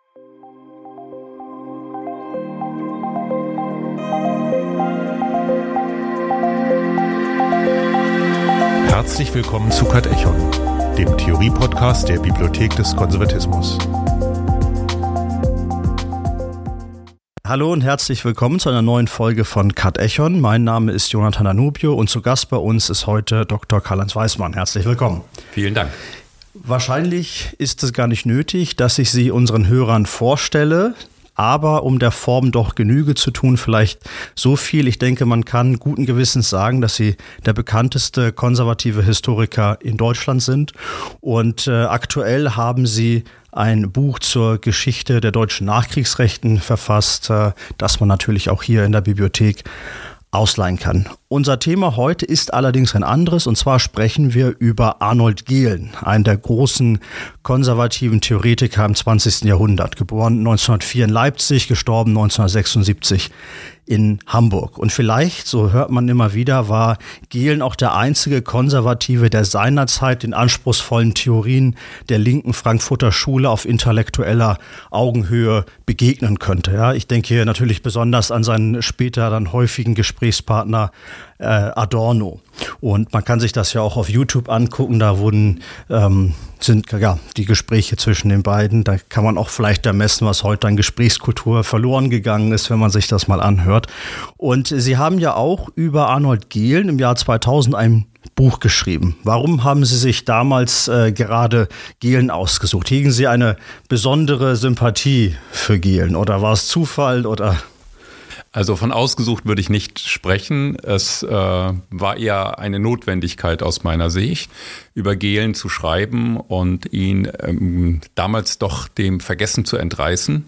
Herzlich willkommen zu Katechon, dem Theorie-Podcast der Bibliothek des Konservatismus. Hallo und herzlich willkommen zu einer neuen Folge von Katechon. Mein Name ist Jonathan Danubio und zu Gast bei uns ist heute Dr. Karl-Heinz Weismann. Herzlich willkommen. Vielen Dank. Wahrscheinlich ist es gar nicht nötig, dass ich Sie unseren Hörern vorstelle. Aber um der Form doch Genüge zu tun, vielleicht so viel. Ich denke, man kann guten Gewissens sagen, dass Sie der bekannteste konservative Historiker in Deutschland sind. Und aktuell haben Sie ein Buch zur Geschichte der deutschen Nachkriegsrechten verfasst, das man natürlich auch hier in der Bibliothek ausleihen kann. Unser Thema heute ist allerdings ein anderes, und zwar sprechen wir über Arnold Gehlen, einen der großen konservativen Theoretiker im 20. Jahrhundert, geboren 1904 in Leipzig, gestorben 1976 in Hamburg. Und vielleicht, so hört man immer wieder, war Gehlen auch der einzige Konservative, der seinerzeit den anspruchsvollen Theorien der linken Frankfurter Schule auf intellektueller Augenhöhe begegnen könnte. Ja, ich denke hier natürlich besonders an seinen später dann häufigen Gesprächspartner Adorno. Und man kann sich das ja auch auf YouTube angucken, da sind die Gespräche zwischen den beiden. Da kann man auch vielleicht ermessen, was heute an Gesprächskultur verloren gegangen ist, wenn man sich das mal anhört. Und Sie haben ja auch über Arnold Gehlen im Jahr 2000 ein Buch geschrieben. Warum haben Sie sich damals gerade Gehlen ausgesucht? Hegen Sie eine besondere Sympathie für Gehlen oder war es Zufall oder? Also von ausgesucht würde ich nicht sprechen. Es war eher eine Notwendigkeit aus meiner Sicht, über Gehlen zu schreiben und ihn damals doch dem Vergessen zu entreißen.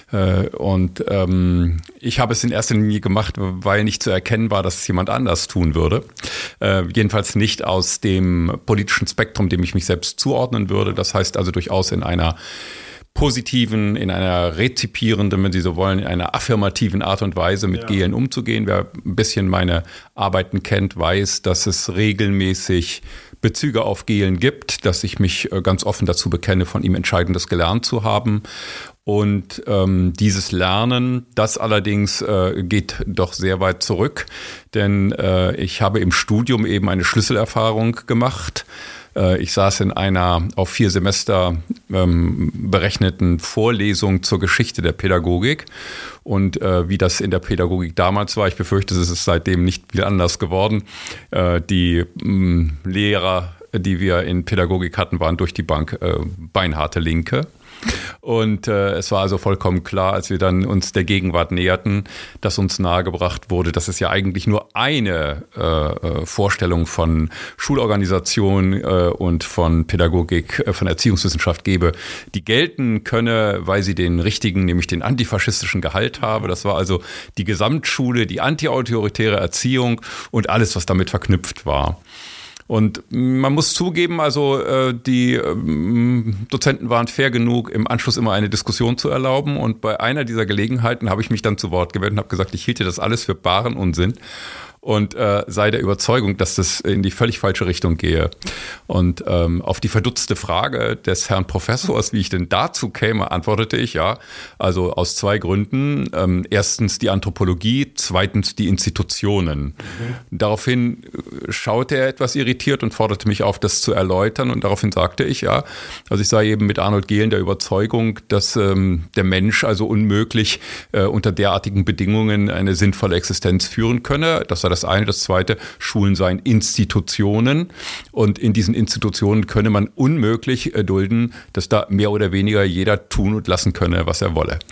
Ich habe es in erster Linie gemacht, weil nicht zu erkennen war, dass es jemand anders tun würde. Jedenfalls nicht aus dem politischen Spektrum, dem ich mich selbst zuordnen würde. Das heißt also durchaus in einer positiven, in einer rezipierenden, wenn Sie so wollen, in einer affirmativen Art und Weise mit Gehlen umzugehen. Wer ein bisschen meine Arbeiten kennt, weiß, dass es regelmäßig Bezüge auf Gehlen gibt, dass ich mich ganz offen dazu bekenne, von ihm Entscheidendes gelernt zu haben. Und dieses Lernen, das allerdings geht doch sehr weit zurück, denn ich habe im Studium eben eine Schlüsselerfahrung gemacht. Ich saß in einer auf 4 Semester berechneten Vorlesung zur Geschichte der Pädagogik und wie das in der Pädagogik damals war, ich befürchte, es ist seitdem nicht viel anders geworden. Die Lehrer, die wir in Pädagogik hatten, waren durch die Bank beinharte Linke. Und es war also vollkommen klar, als wir dann uns der Gegenwart näherten, dass uns nahegebracht wurde, dass es ja eigentlich nur eine Vorstellung von Schulorganisation und von Pädagogik, von Erziehungswissenschaft gebe, die gelten könne, weil sie den richtigen, nämlich den antifaschistischen Gehalt habe. Das war also die Gesamtschule, die antiautoritäre Erziehung und alles, was damit verknüpft war. Und man muss zugeben, also die Dozenten waren fair genug, im Anschluss immer eine Diskussion zu erlauben. Und bei einer dieser Gelegenheiten habe ich mich dann zu Wort gemeldet und habe gesagt, ich hielte das alles für baren Unsinn und sei der Überzeugung, dass das in die völlig falsche Richtung gehe. Und auf die verdutzte Frage des Herrn Professors, wie ich denn dazu käme, antwortete ich, ja, also aus 2 Gründen. Erstens die Anthropologie, zweitens die Institutionen. Daraufhin schaute er etwas irritiert und forderte mich auf, das zu erläutern. Und daraufhin sagte ich, ja, also ich sei eben mit Arnold Gehlen der Überzeugung, dass der Mensch also unmöglich unter derartigen Bedingungen eine sinnvolle Existenz führen könne. Das sei das eine. Das zweite, Schulen seien Institutionen. Und in diesen Institutionen könne man unmöglich dulden, dass da mehr oder weniger jeder tun und lassen könne, was er wolle.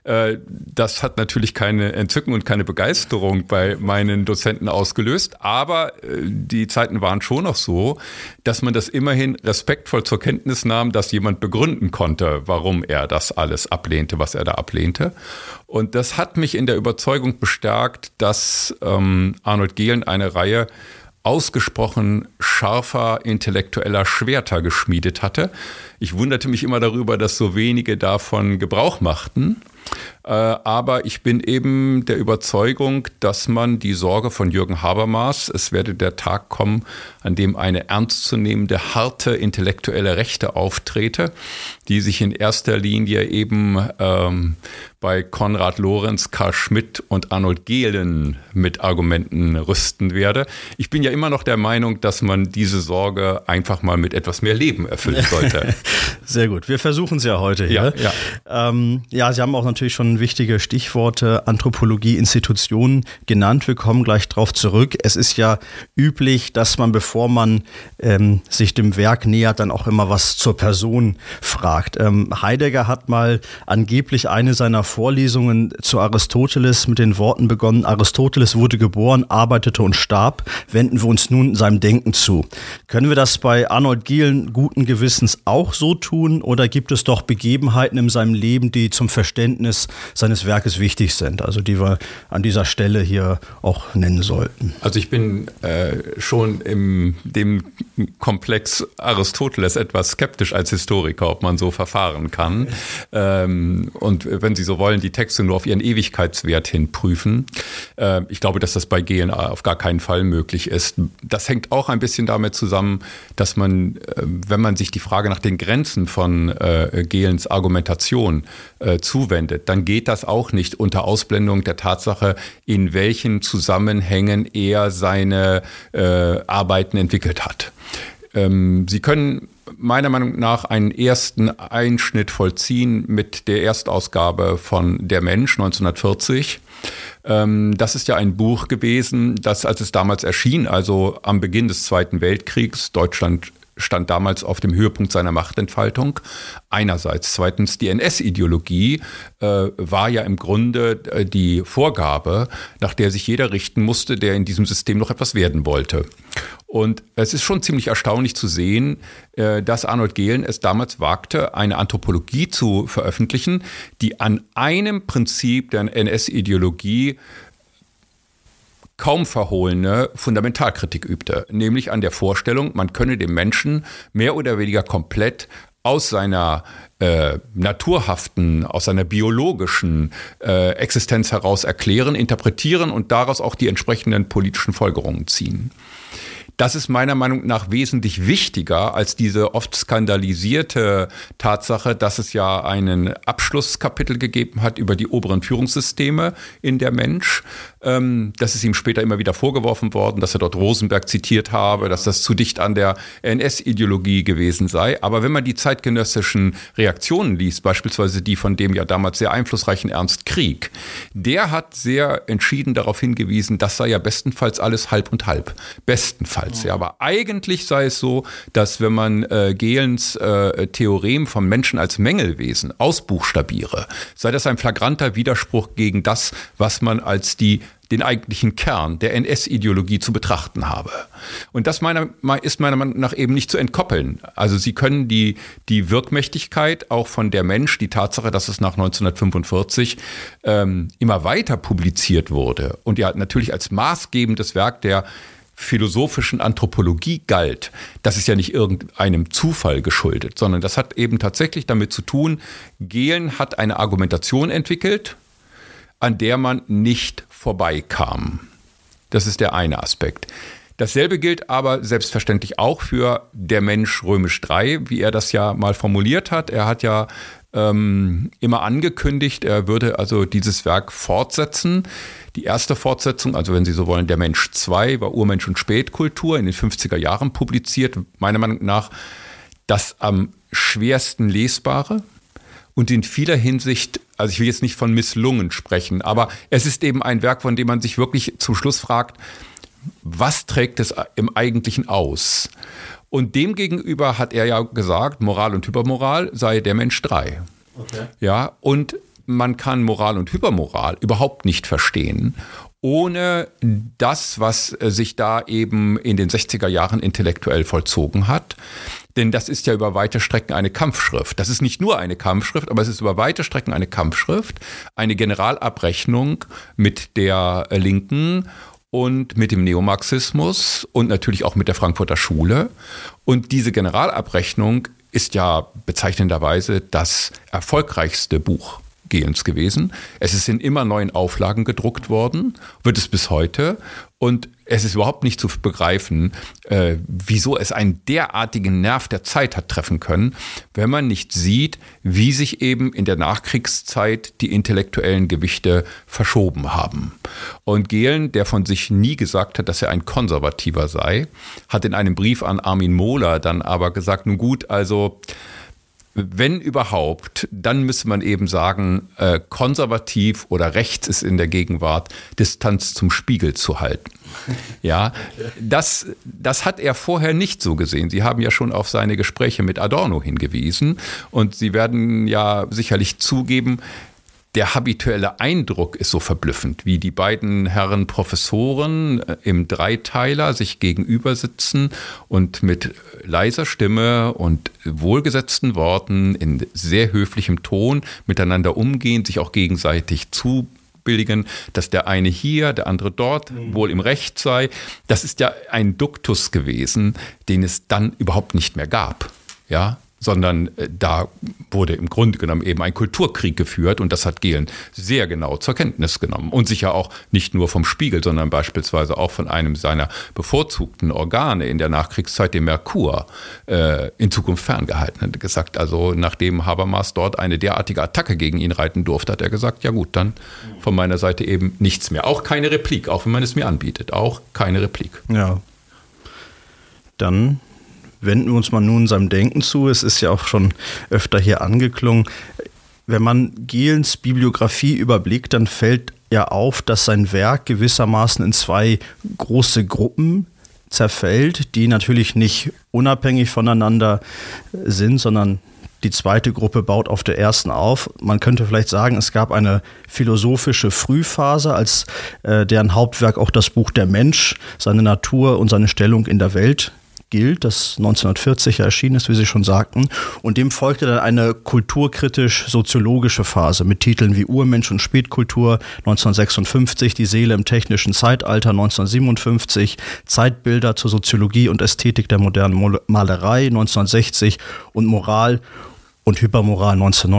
Das hat natürlich keine Entzücken und keine Begeisterung bei meinen Dozenten ausgelöst. Aber die Zeiten waren schon noch so, dass man das immerhin respektvoll zur Kenntnis nahm, dass jemand begründen konnte, warum er das alles ablehnte, was er da ablehnte. Und das hat mich in der Überzeugung bestärkt, dass Arnold Gehlen eine Reihe ausgesprochen scharfer intellektueller Schwerter geschmiedet hatte. Ich wunderte mich immer darüber, dass so wenige davon Gebrauch machten. Aber ich bin eben der Überzeugung, dass man die Sorge von Jürgen Habermas, es werde der Tag kommen, an dem eine ernstzunehmende, harte intellektuelle Rechte auftrete, die sich in erster Linie eben bei Konrad Lorenz, Karl Schmitt und Arnold Gehlen mit Argumenten rüsten werde. Ich bin ja immer noch der Meinung, dass man diese Sorge einfach mal mit etwas mehr Leben erfüllen sollte. Sehr gut. Wir versuchen es ja heute hier. Ja, Sie haben auch natürlich schon wichtige Stichworte Anthropologie, Institutionen genannt. Wir kommen gleich drauf zurück. Es ist ja üblich, dass man, bevor man sich dem Werk nähert, dann auch immer was zur Person fragt. Heidegger hat mal angeblich eine seiner Vorlesungen zu Aristoteles mit den Worten begonnen: Aristoteles wurde geboren, arbeitete und starb. Wenden wir uns nun seinem Denken zu. Können wir das bei Arnold Gehlen guten Gewissens auch so tun, oder gibt es doch Begebenheiten in seinem Leben, die zum Verständnis seines Werkes wichtig sind, also die wir an dieser Stelle hier auch nennen sollten? Also ich bin schon in dem Komplex Aristoteles etwas skeptisch als Historiker, ob man so verfahren kann. Und wenn Sie so wollen, die Texte nur auf ihren Ewigkeitswert hin prüfen. Ich glaube, dass das bei Gehlen auf gar keinen Fall möglich ist. Das hängt auch ein bisschen damit zusammen, dass man, wenn man sich die Frage nach den Grenzen von Gehlens Argumentation zuwendet, dann geht das auch nicht unter Ausblendung der Tatsache, in welchen Zusammenhängen er seine Arbeiten entwickelt hat. Sie können meiner Meinung nach einen ersten Einschnitt vollziehen mit der Erstausgabe von Der Mensch 1940. Das ist ja ein Buch gewesen, das, als es damals erschien, also am Beginn des Zweiten Weltkriegs, Deutschland stand damals auf dem Höhepunkt seiner Machtentfaltung. Einerseits. Zweitens, die NS-Ideologie war ja im Grunde die Vorgabe, nach der sich jeder richten musste, der in diesem System noch etwas werden wollte. Und es ist schon ziemlich erstaunlich zu sehen, dass Arnold Gehlen es damals wagte, eine Anthropologie zu veröffentlichen, die an einem Prinzip der NS-Ideologie kaum verhohlene Fundamentalkritik übte, nämlich an der Vorstellung, man könne dem Menschen mehr oder weniger komplett aus seiner naturhaften, aus seiner biologischen Existenz heraus erklären, interpretieren und daraus auch die entsprechenden politischen Folgerungen ziehen. Das ist meiner Meinung nach wesentlich wichtiger als diese oft skandalisierte Tatsache, dass es ja einen Abschlusskapitel gegeben hat über die oberen Führungssysteme in Der Mensch. Das ist ihm später immer wieder vorgeworfen worden, dass er dort Rosenberg zitiert habe, dass das zu dicht an der NS-Ideologie gewesen sei. Aber wenn man die zeitgenössischen Reaktionen liest, beispielsweise die von dem ja damals sehr einflussreichen Ernst Krieg, der hat sehr entschieden darauf hingewiesen, das sei ja bestenfalls alles halb und halb. Bestenfalls. Ja, aber eigentlich sei es so, dass wenn man Gehlens Theorem vom Menschen als Mängelwesen ausbuchstabiere, sei das ein flagranter Widerspruch gegen das, was man als den eigentlichen Kern der NS-Ideologie zu betrachten habe. Und das ist meiner Meinung nach eben nicht zu entkoppeln. Also Sie können die Wirkmächtigkeit auch von Der Mensch, die Tatsache, dass es nach 1945 immer weiter publiziert wurde und ja natürlich als maßgebendes Werk der philosophischen Anthropologie galt, das ist ja nicht irgendeinem Zufall geschuldet, sondern das hat eben tatsächlich damit zu tun, Gehlen hat eine Argumentation entwickelt, an der man nicht vorbeikam. Das ist der eine Aspekt. Dasselbe gilt aber selbstverständlich auch für Der Mensch III, wie er das ja mal formuliert hat. Er hat ja immer angekündigt, er würde also dieses Werk fortsetzen. Die erste Fortsetzung, also wenn Sie so wollen, Der Mensch II, war Urmensch und Spätkultur, in den 50er Jahren publiziert. Meiner Meinung nach das am schwersten lesbare und in vieler Hinsicht, also ich will jetzt nicht von misslungen sprechen, aber es ist eben ein Werk, von dem man sich wirklich zum Schluss fragt, was trägt es im Eigentlichen aus? Und demgegenüber hat er ja gesagt, Moral und Hypermoral sei Der Mensch III. Okay. Ja, und man kann Moral und Hypermoral überhaupt nicht verstehen, ohne das, was sich da eben in den 60er Jahren intellektuell vollzogen hat. Denn das ist ja über weite Strecken eine Kampfschrift. Das ist nicht nur eine Kampfschrift, aber es ist über weite Strecken eine Kampfschrift, eine Generalabrechnung mit der Linken und mit dem Neomarxismus und natürlich auch mit der Frankfurter Schule. Und diese Generalabrechnung ist ja bezeichnenderweise das erfolgreichste Buch Gehlens gewesen. Es ist in immer neuen Auflagen gedruckt worden, wird es bis heute. Und es ist überhaupt nicht zu begreifen, wieso es einen derartigen Nerv der Zeit hat treffen können, wenn man nicht sieht, wie sich eben in der Nachkriegszeit die intellektuellen Gewichte verschoben haben. Und Gehlen, der von sich nie gesagt hat, dass er ein Konservativer sei, hat in einem Brief an Armin Mohler dann aber gesagt, nun gut, also wenn überhaupt, dann müsste man eben sagen, konservativ oder rechts ist in der Gegenwart, Distanz zum Spiegel zu halten. Ja, das hat er vorher nicht so gesehen. Sie haben ja schon auf seine Gespräche mit Adorno hingewiesen und Sie werden ja sicherlich zugeben, der habituelle Eindruck ist so verblüffend, wie die beiden Herren Professoren im Dreiteiler sich gegenüber sitzen und mit leiser Stimme und wohlgesetzten Worten in sehr höflichem Ton miteinander umgehen, sich auch gegenseitig zubilligen, dass der eine hier, der andere dort wohl im Recht sei. Das ist ja ein Duktus gewesen, den es dann überhaupt nicht mehr gab. Ja, sondern da wurde im Grunde genommen eben ein Kulturkrieg geführt und das hat Gehlen sehr genau zur Kenntnis genommen und sicher auch nicht nur vom Spiegel, sondern beispielsweise auch von einem seiner bevorzugten Organe in der Nachkriegszeit, dem Merkur, in Zukunft ferngehalten. Er hat gesagt, also nachdem Habermas dort eine derartige Attacke gegen ihn reiten durfte, hat er gesagt, ja gut, dann von meiner Seite eben nichts mehr. Auch keine Replik, auch wenn man es mir anbietet, auch keine Replik. Ja, dann wenden wir uns mal nun seinem Denken zu. Es ist ja auch schon öfter hier angeklungen. Wenn man Gehlens Bibliografie überblickt, dann fällt ja auf, dass sein Werk gewissermaßen in zwei große Gruppen zerfällt, die natürlich nicht unabhängig voneinander sind, sondern die zweite Gruppe baut auf der ersten auf. Man könnte vielleicht sagen, es gab eine philosophische Frühphase, als deren Hauptwerk auch das Buch Der Mensch, seine Natur und seine Stellung in der Welt gilt, das 1940 erschienen ist, wie Sie schon sagten. Und dem folgte dann eine kulturkritisch-soziologische Phase mit Titeln wie Urmensch und Spätkultur 1956, Die Seele im technischen Zeitalter 1957, Zeitbilder zur Soziologie und Ästhetik der modernen Malerei 1960 und Moral und Hypermoral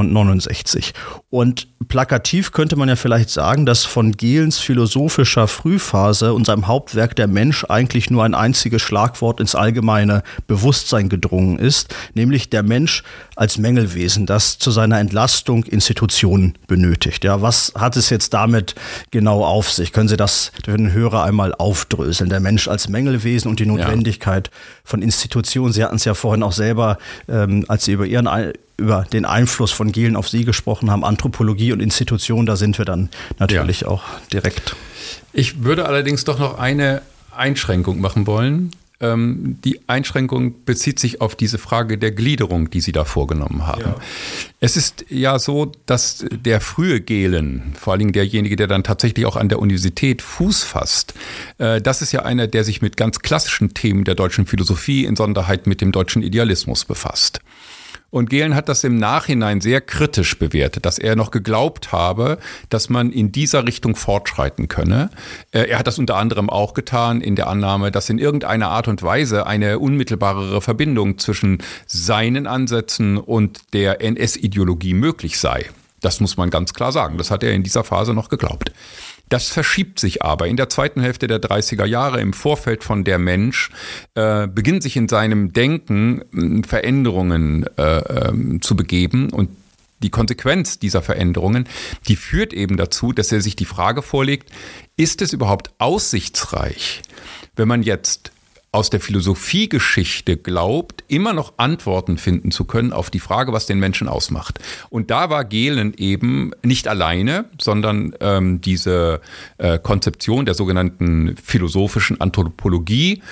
1969. Und plakativ könnte man ja vielleicht sagen, dass von Gehlens philosophischer Frühphase und seinem Hauptwerk Der Mensch eigentlich nur ein einziges Schlagwort ins allgemeine Bewusstsein gedrungen ist, nämlich der Mensch als Mängelwesen, das zu seiner Entlastung Institutionen benötigt. Ja, was hat es jetzt damit genau auf sich? Können Sie das für den Hörer einmal aufdröseln? Der Mensch als Mängelwesen und die Notwendigkeit von Institutionen. Sie hatten es ja vorhin auch selber, als Sie über den Einfluss von Gehlen auf Sie gesprochen haben, Anthropologie und Institution, da sind wir dann natürlich auch direkt. Ich würde allerdings doch noch eine Einschränkung machen wollen. Die Einschränkung bezieht sich auf diese Frage der Gliederung, die Sie da vorgenommen haben. Ja. Es ist ja so, dass der frühe Gehlen, vor allen Dingen derjenige, der dann tatsächlich auch an der Universität Fuß fasst, das ist ja einer, der sich mit ganz klassischen Themen der deutschen Philosophie, insonderheit mit dem deutschen Idealismus befasst. Und Gehlen hat das im Nachhinein sehr kritisch bewertet, dass er noch geglaubt habe, dass man in dieser Richtung fortschreiten könne. Er hat das unter anderem auch getan in der Annahme, dass in irgendeiner Art und Weise eine unmittelbarere Verbindung zwischen seinen Ansätzen und der NS-Ideologie möglich sei. Das muss man ganz klar sagen. Das hat er in dieser Phase noch geglaubt. Das verschiebt sich aber. In der zweiten Hälfte der 30er Jahre im Vorfeld von Der Mensch beginnt sich in seinem Denken Veränderungen zu begeben und die Konsequenz dieser Veränderungen, die führt eben dazu, dass er sich die Frage vorlegt, ist es überhaupt aussichtsreich, wenn man jetzt aus der Philosophiegeschichte glaubt, immer noch Antworten finden zu können auf die Frage, was den Menschen ausmacht. Und da war Gehlen eben nicht alleine, sondern diese Konzeption der sogenannten philosophischen Anthropologie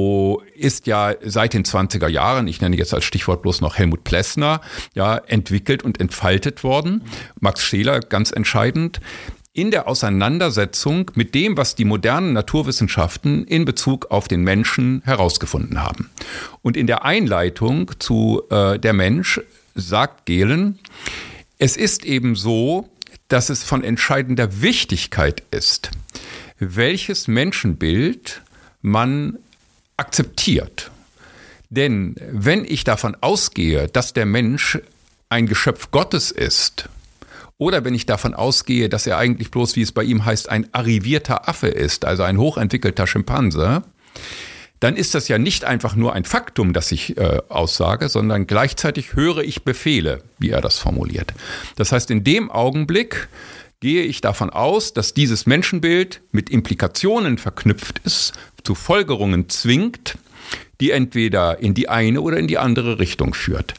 ist ja seit den 20er Jahren, ich nenne jetzt als Stichwort bloß noch Helmut Plessner, ja, entwickelt und entfaltet worden. Max Scheler ganz entscheidend. In der Auseinandersetzung mit dem, was die modernen Naturwissenschaften in Bezug auf den Menschen herausgefunden haben. Und in der Einleitung zu Der Mensch sagt Gehlen, es ist eben so, dass es von entscheidender Wichtigkeit ist, welches Menschenbild man akzeptiert. Denn wenn ich davon ausgehe, dass der Mensch ein Geschöpf Gottes ist, oder wenn ich davon ausgehe, dass er eigentlich bloß, wie es bei ihm heißt, ein arrivierter Affe ist, also ein hochentwickelter Schimpanse, dann ist das ja nicht einfach nur ein Faktum, das ich aussage, sondern gleichzeitig höre ich Befehle, wie er das formuliert. Das heißt, in dem Augenblick gehe ich davon aus, dass dieses Menschenbild mit Implikationen verknüpft ist, zu Folgerungen zwingt, die entweder in die eine oder in die andere Richtung führt.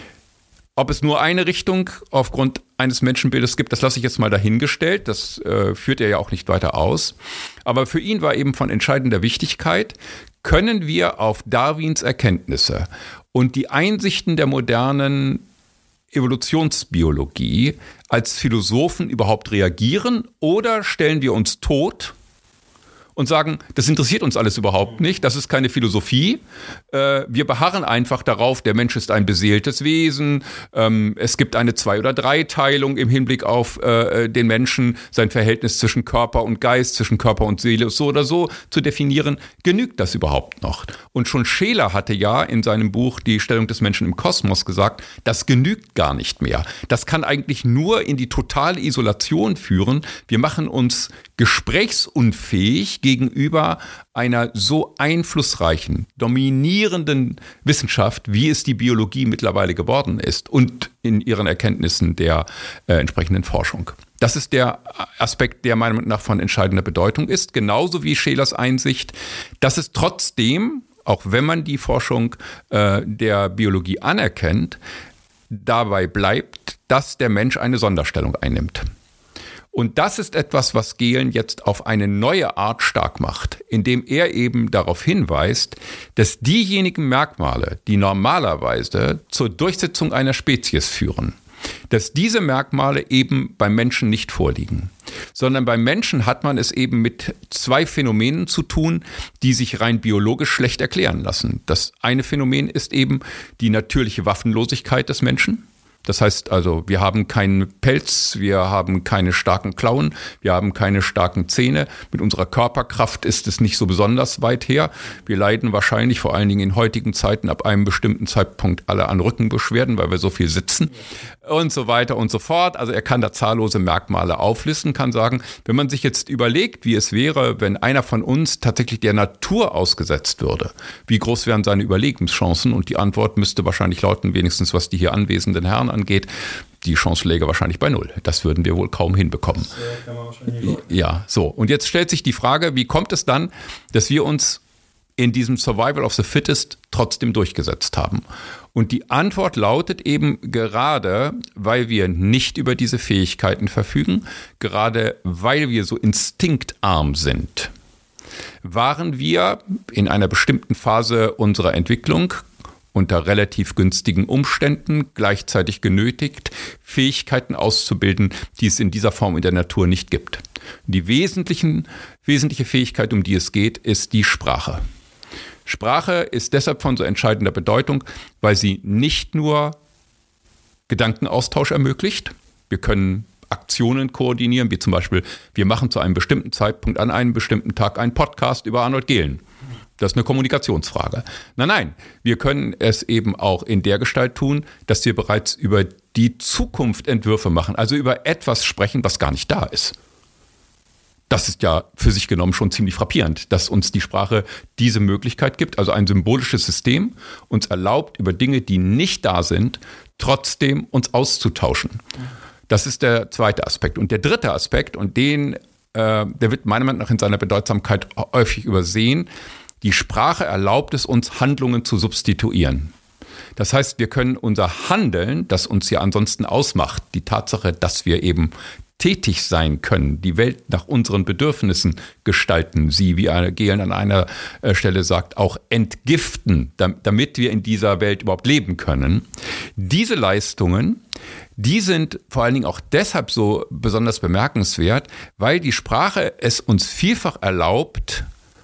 Ob es nur eine Richtung aufgrund eines Menschenbildes gibt, das lasse ich jetzt mal dahingestellt. Das führt er ja auch nicht weiter aus. Aber für ihn war eben von entscheidender Wichtigkeit, können wir auf Darwins Erkenntnisse und die Einsichten der modernen Evolutionsbiologie als Philosophen überhaupt reagieren oder stellen wir uns tot und sagen, das interessiert uns alles überhaupt nicht, das ist keine Philosophie. Wir beharren einfach darauf, der Mensch ist ein beseeltes Wesen, es gibt eine 2- oder 3-Teilung im Hinblick auf den Menschen, sein Verhältnis zwischen Körper und Geist, zwischen Körper und Seele so oder so zu definieren. Genügt das überhaupt noch? Und schon Scheler hatte ja in seinem Buch Die Stellung des Menschen im Kosmos gesagt, das genügt gar nicht mehr. Das kann eigentlich nur in die totale Isolation führen. Wir machen uns gesprächsunfähig gegenüber einer so einflussreichen, dominierenden Wissenschaft, wie es die Biologie mittlerweile geworden ist und in ihren Erkenntnissen der entsprechenden Forschung. Das ist der Aspekt, der meiner Meinung nach von entscheidender Bedeutung ist, genauso wie Schelers Einsicht, dass es trotzdem, auch wenn man die Forschung der Biologie anerkennt, dabei bleibt, dass der Mensch eine Sonderstellung einnimmt. Und das ist etwas, was Gehlen jetzt auf eine neue Art stark macht, indem er eben darauf hinweist, dass diejenigen Merkmale, die normalerweise zur Durchsetzung einer Spezies führen, dass diese Merkmale eben beim Menschen nicht vorliegen, sondern beim Menschen hat man es eben mit 2 Phänomenen zu tun, die sich rein biologisch schlecht erklären lassen. Das eine Phänomen ist eben die natürliche Waffenlosigkeit des Menschen. Das heißt also, wir haben keinen Pelz, wir haben keine starken Klauen, wir haben keine starken Zähne. Mit unserer Körperkraft ist es nicht so besonders weit her. Wir leiden wahrscheinlich vor allen Dingen in heutigen Zeiten ab einem bestimmten Zeitpunkt alle an Rückenbeschwerden, weil wir so viel sitzen und so weiter und so fort. Also er kann da zahllose Merkmale auflisten, kann sagen, wenn man sich jetzt überlegt, wie es wäre, wenn einer von uns tatsächlich der Natur ausgesetzt würde, wie groß wären seine Überlebenschancen? Und die Antwort müsste wahrscheinlich lauten, wenigstens was die hier anwesenden Herren angeht, die Chance läge wahrscheinlich bei 0. Das würden wir wohl kaum hinbekommen. Das kann man wahrscheinlich ja, so. Und jetzt stellt sich die Frage, wie kommt es dann, dass wir uns in diesem Survival of the Fittest trotzdem durchgesetzt haben? Und die Antwort lautet eben gerade, weil wir nicht über diese Fähigkeiten verfügen, gerade weil wir so instinktarm sind, waren wir in einer bestimmten Phase unserer Entwicklung unter relativ günstigen Umständen gleichzeitig genötigt, Fähigkeiten auszubilden, die es in dieser Form in der Natur nicht gibt. Die wesentliche Fähigkeit, um die es geht, ist die Sprache. Sprache ist deshalb von so entscheidender Bedeutung, weil sie nicht nur Gedankenaustausch ermöglicht. Wir können Aktionen koordinieren, wie zum Beispiel, wir machen zu einem bestimmten Zeitpunkt an einem bestimmten Tag einen Podcast über Arnold Gehlen. Das ist eine Kommunikationsfrage. Nein, wir können es eben auch in der Gestalt tun, dass wir bereits über die Zukunft Entwürfe machen, also über etwas sprechen, was gar nicht da ist. Das ist ja für sich genommen schon ziemlich frappierend, dass uns die Sprache diese Möglichkeit gibt, also ein symbolisches System uns erlaubt, über Dinge, die nicht da sind, trotzdem uns auszutauschen. Das ist der zweite Aspekt. Und der dritte Aspekt, und der wird meiner Meinung nach in seiner Bedeutsamkeit häufig übersehen, die Sprache erlaubt es uns, Handlungen zu substituieren. Das heißt, wir können unser Handeln, das uns ja ansonsten ausmacht, die Tatsache, dass wir eben tätig sein können, die Welt nach unseren Bedürfnissen gestalten, sie, wie Gehlen an einer Stelle sagt, auch entgiften, damit wir in dieser Welt überhaupt leben können. Diese Leistungen, die sind vor allen Dingen auch deshalb so besonders bemerkenswert, weil die Sprache es uns vielfach erlaubt,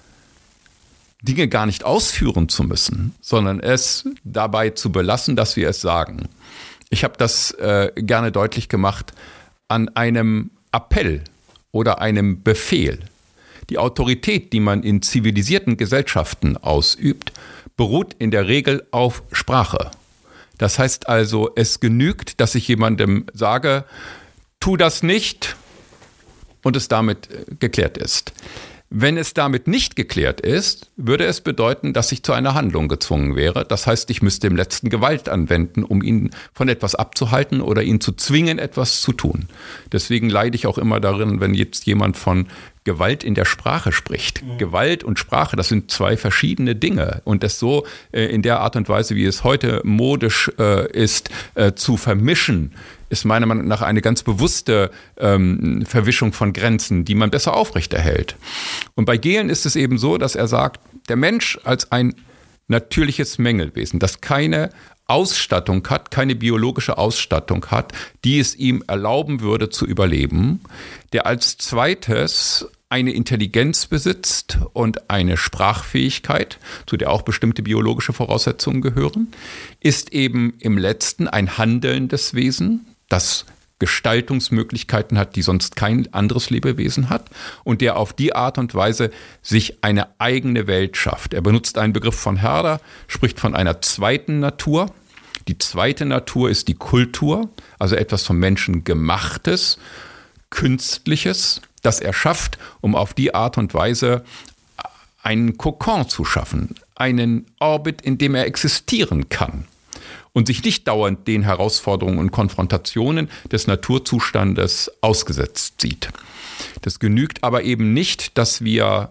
Dinge gar nicht ausführen zu müssen, sondern es dabei zu belassen, dass wir es sagen. Ich habe das gerne deutlich gemacht an einem Appell oder einem Befehl. Die Autorität, die man in zivilisierten Gesellschaften ausübt, beruht in der Regel auf Sprache. Das heißt also, es genügt, dass ich jemandem sage, tu das nicht und es damit geklärt ist. Wenn es damit nicht geklärt ist, würde es bedeuten, dass ich zu einer Handlung gezwungen wäre. Das heißt, ich müsste im letzten Gewalt anwenden, um ihn von etwas abzuhalten oder ihn zu zwingen, etwas zu tun. Deswegen leide ich auch immer darin, wenn jetzt jemand von Gewalt in der Sprache spricht. Gewalt und Sprache, das sind zwei verschiedene Dinge. Und das so in der Art und Weise, wie es heute modisch ist, zu vermischen, ist meiner Meinung nach eine ganz bewusste Verwischung von Grenzen, die man besser aufrechterhält. Und bei Gehlen ist es eben so, dass er sagt, der Mensch als ein natürliches Mängelwesen, das keine Ausstattung hat, keine biologische Ausstattung hat, die es ihm erlauben würde zu überleben, der als zweites eine Intelligenz besitzt und eine Sprachfähigkeit, zu der auch bestimmte biologische Voraussetzungen gehören, ist eben im Letzten ein handelndes Wesen, das Gestaltungsmöglichkeiten hat, die sonst kein anderes Lebewesen hat und der auf die Art und Weise sich eine eigene Welt schafft. Er benutzt einen Begriff von Herder, spricht von einer zweiten Natur. Die zweite Natur ist die Kultur, also etwas vom Menschen Gemachtes, Künstliches, das er schafft, um auf die Art und Weise einen Kokon zu schaffen, einen Orbit, in dem er existieren kann und sich nicht dauernd den Herausforderungen und Konfrontationen des Naturzustandes ausgesetzt sieht. Das genügt aber eben nicht, dass wir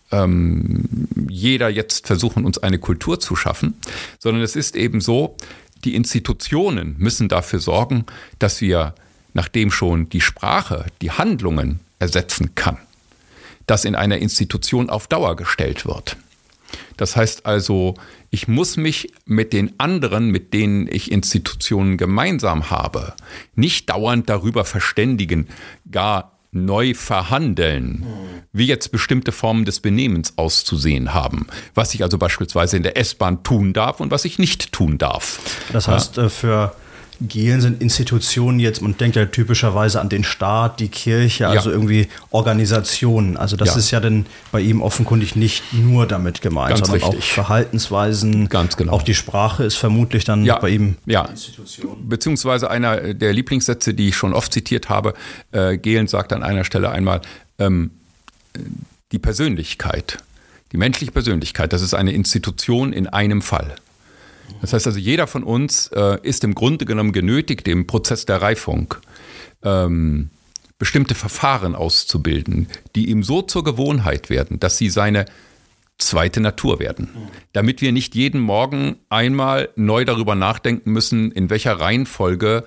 jeder jetzt versuchen, uns eine Kultur zu schaffen, sondern es ist eben so, die Institutionen müssen dafür sorgen, dass wir, nachdem schon die Sprache die Handlungen ersetzen kann, das in einer Institution auf Dauer gestellt wird. Das heißt also, ich muss mich mit den anderen, mit denen ich Institutionen gemeinsam habe, nicht dauernd darüber verständigen, gar neu verhandeln, wie jetzt bestimmte Formen des Benehmens auszusehen haben. Was ich also beispielsweise in der S-Bahn tun darf und was ich nicht tun darf. Das heißt, für Gehlen sind Institutionen jetzt, man denkt ja typischerweise an den Staat, die Kirche, also irgendwie Organisationen. Also das ist ja dann bei ihm offenkundig nicht nur damit gemeint, ganz sondern richtig. auch Verhaltensweisen. Ganz genau. Auch die Sprache ist vermutlich dann bei ihm Institution. Beziehungsweise einer der Lieblingssätze, die ich schon oft zitiert habe, Gehlen sagt an einer Stelle einmal, die Persönlichkeit, die menschliche Persönlichkeit, das ist eine Institution in einem Fall. Das heißt also, jeder von uns ist im Grunde genommen genötigt, im Prozess der Reifung bestimmte Verfahren auszubilden, die ihm so zur Gewohnheit werden, dass sie seine zweite Natur werden. Damit wir nicht jeden Morgen einmal neu darüber nachdenken müssen, in welcher Reihenfolge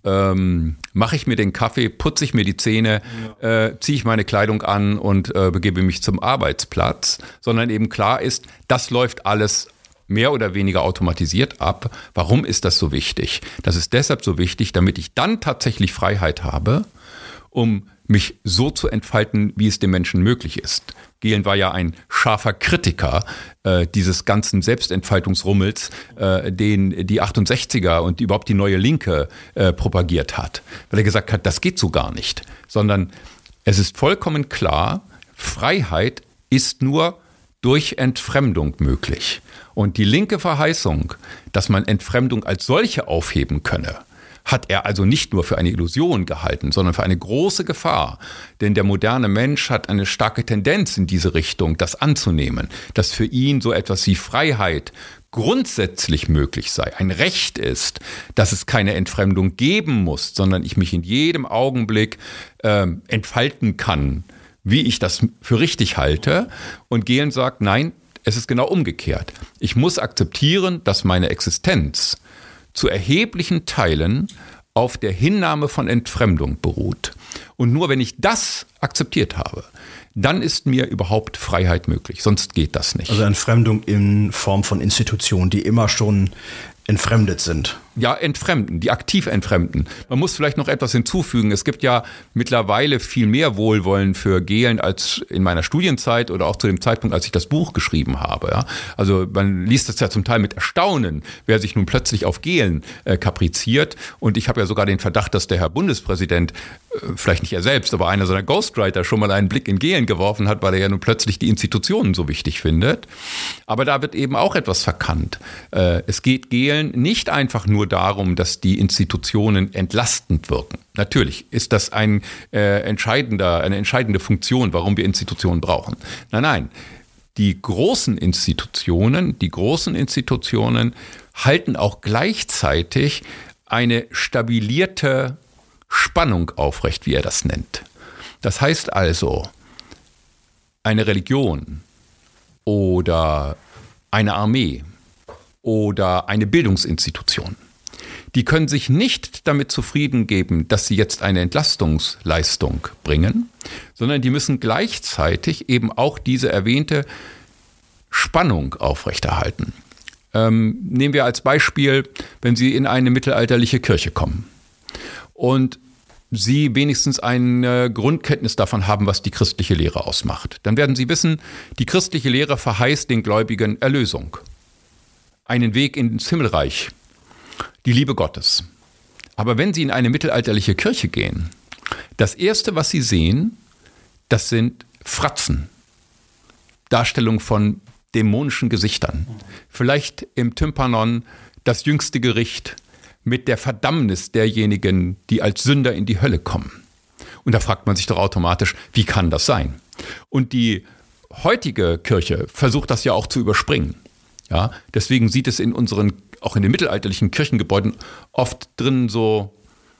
mache ich mir den Kaffee, putze ich mir die Zähne, ziehe ich meine Kleidung an und begebe mich zum Arbeitsplatz, sondern eben klar ist, das läuft alles mehr oder weniger automatisiert ab. Warum ist das so wichtig? Das ist deshalb so wichtig, damit ich dann tatsächlich Freiheit habe, um mich so zu entfalten, wie es dem Menschen möglich ist. Gehlen war ja ein scharfer Kritiker dieses ganzen Selbstentfaltungsrummels, den die 68er und überhaupt die neue Linke propagiert hat. Weil er gesagt hat, das geht so gar nicht. Sondern es ist vollkommen klar, Freiheit ist nur durch Entfremdung möglich. Und die linke Verheißung, dass man Entfremdung als solche aufheben könne, hat er also nicht nur für eine Illusion gehalten, sondern für eine große Gefahr. Denn der moderne Mensch hat eine starke Tendenz in diese Richtung, das anzunehmen, dass für ihn so etwas wie Freiheit grundsätzlich möglich sei, ein Recht ist, dass es keine Entfremdung geben muss, sondern ich mich in jedem Augenblick entfalten kann, wie ich das für richtig halte. Und Gehlen sagt, nein, es ist genau umgekehrt. Ich muss akzeptieren, dass meine Existenz zu erheblichen Teilen auf der Hinnahme von Entfremdung beruht. Und nur wenn ich das akzeptiert habe, dann ist mir überhaupt Freiheit möglich. Sonst geht das nicht. Also Entfremdung in Form von Institutionen, die immer schon entfremdet sind. Ja, entfremden, die aktiv entfremden. Man muss vielleicht noch etwas hinzufügen. Es gibt ja mittlerweile viel mehr Wohlwollen für Gehlen als in meiner Studienzeit oder auch zu dem Zeitpunkt, als ich das Buch geschrieben habe. Ja? Also man liest es ja zum Teil mit Erstaunen, wer sich nun plötzlich auf Gehlen kapriziert. Und ich habe ja sogar den Verdacht, dass der Herr Bundespräsident vielleicht nicht er selbst, aber einer seiner Ghostwriter schon mal einen Blick in Gehlen geworfen hat, weil er ja nun plötzlich die Institutionen so wichtig findet. Aber da wird eben auch etwas verkannt. Es geht Gehlen nicht einfach nur darum, dass die Institutionen entlastend wirken. Natürlich ist das eine entscheidende Funktion, warum wir Institutionen brauchen. Nein. Die großen Institutionen halten auch gleichzeitig eine stabilierte Spannung aufrecht, wie er das nennt. Das heißt also, eine Religion oder eine Armee oder eine Bildungsinstitution, die können sich nicht damit zufrieden geben, dass sie jetzt eine Entlastungsleistung bringen, sondern die müssen gleichzeitig eben auch diese erwähnte Spannung aufrechterhalten. Nehmen wir als Beispiel, wenn Sie in eine mittelalterliche Kirche kommen und Sie wenigstens eine Grundkenntnis davon haben, was die christliche Lehre ausmacht. Dann werden Sie wissen, die christliche Lehre verheißt den Gläubigen Erlösung, einen Weg ins Himmelreich, die Liebe Gottes. Aber wenn Sie in eine mittelalterliche Kirche gehen, das Erste, was Sie sehen, das sind Fratzen, Darstellung von dämonischen Gesichtern. Vielleicht im Tympanon das jüngste Gericht mit der Verdammnis derjenigen, die als Sünder in die Hölle kommen. Und da fragt man sich doch automatisch, wie kann das sein? Und die heutige Kirche versucht das ja auch zu überspringen. Ja, deswegen sieht es auch in den mittelalterlichen Kirchengebäuden oft drin so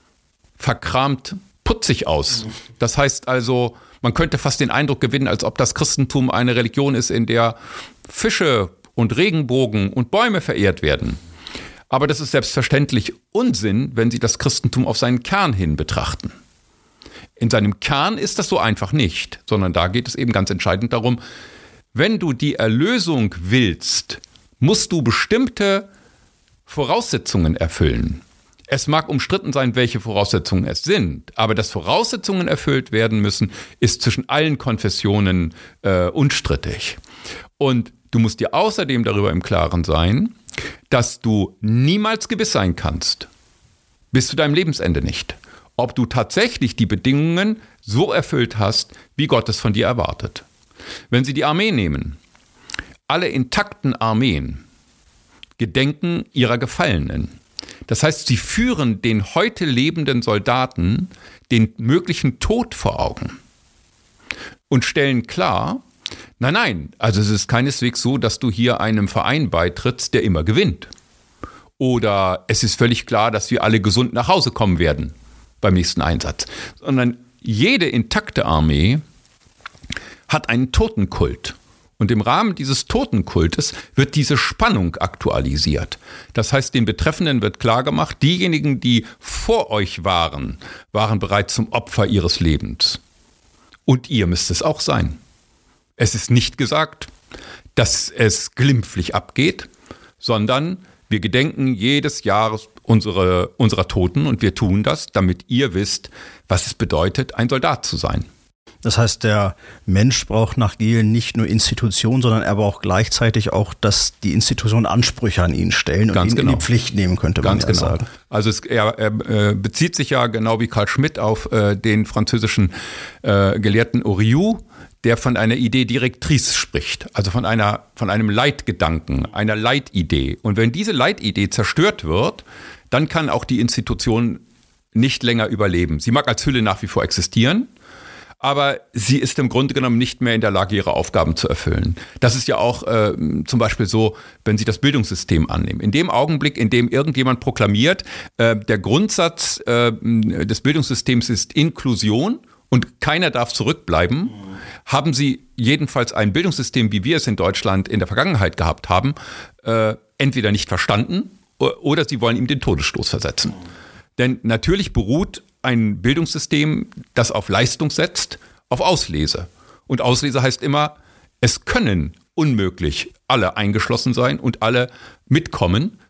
verkramt putzig aus. Das heißt also, man könnte fast den Eindruck gewinnen, als ob das Christentum eine Religion ist, in der Fische und Regenbogen und Bäume verehrt werden. Aber das ist selbstverständlich Unsinn, wenn Sie das Christentum auf seinen Kern hin betrachten. In seinem Kern ist das so einfach nicht, sondern da geht es eben ganz entscheidend darum, wenn du die Erlösung willst, musst du bestimmte Voraussetzungen erfüllen. Es mag umstritten sein, welche Voraussetzungen es sind, aber dass Voraussetzungen erfüllt werden müssen, ist zwischen allen Konfessionen unstrittig. Und du musst dir außerdem darüber im Klaren sein, dass du niemals gewiss sein kannst, bis zu deinem Lebensende nicht, ob du tatsächlich die Bedingungen so erfüllt hast, wie Gott es von dir erwartet. Wenn Sie die Armee nehmen, alle intakten Armeen gedenken ihrer Gefallenen. Das heißt, sie führen den heute lebenden Soldaten den möglichen Tod vor Augen und stellen klar, nein, also es ist keineswegs so, dass du hier einem Verein beitrittst, der immer gewinnt. Oder es ist völlig klar, dass wir alle gesund nach Hause kommen werden beim nächsten Einsatz. Sondern jede intakte Armee hat einen Totenkult. Und im Rahmen dieses Totenkultes wird diese Spannung aktualisiert. Das heißt, den Betreffenden wird klargemacht, diejenigen, die vor euch waren, waren bereits zum Opfer ihres Lebens. Und ihr müsst es auch sein. Es ist nicht gesagt, dass es glimpflich abgeht, sondern wir gedenken jedes Jahr unserer Toten und wir tun das, damit ihr wisst, was es bedeutet, ein Soldat zu sein. Das heißt, der Mensch braucht nach Gehlen nicht nur Institutionen, sondern er braucht gleichzeitig auch, dass die Institutionen Ansprüche an ihn stellen und ihn in die Pflicht nehmen, könnte man ja sagen. Also er bezieht sich ja genau wie Carl Schmitt auf den französischen Gelehrten Oriou, der von einer Idee directrice spricht, also von einem Leitgedanken, einer Leitidee. Und wenn diese Leitidee zerstört wird, dann kann auch die Institution nicht länger überleben. Sie mag als Hülle nach wie vor existieren, aber sie ist im Grunde genommen nicht mehr in der Lage, ihre Aufgaben zu erfüllen. Das ist ja auch zum Beispiel so, wenn Sie das Bildungssystem annehmen. In dem Augenblick, in dem irgendjemand proklamiert, der Grundsatz des Bildungssystems ist Inklusion und keiner darf zurückbleiben, haben Sie jedenfalls ein Bildungssystem, wie wir es in Deutschland in der Vergangenheit gehabt haben, entweder nicht verstanden oder Sie wollen ihm den Todesstoß versetzen. Denn natürlich beruht ein Bildungssystem, das auf Leistung setzt, auf Auslese. Und Auslese heißt immer, es können unmöglich alle eingeschlossen sein und alle mitkommen,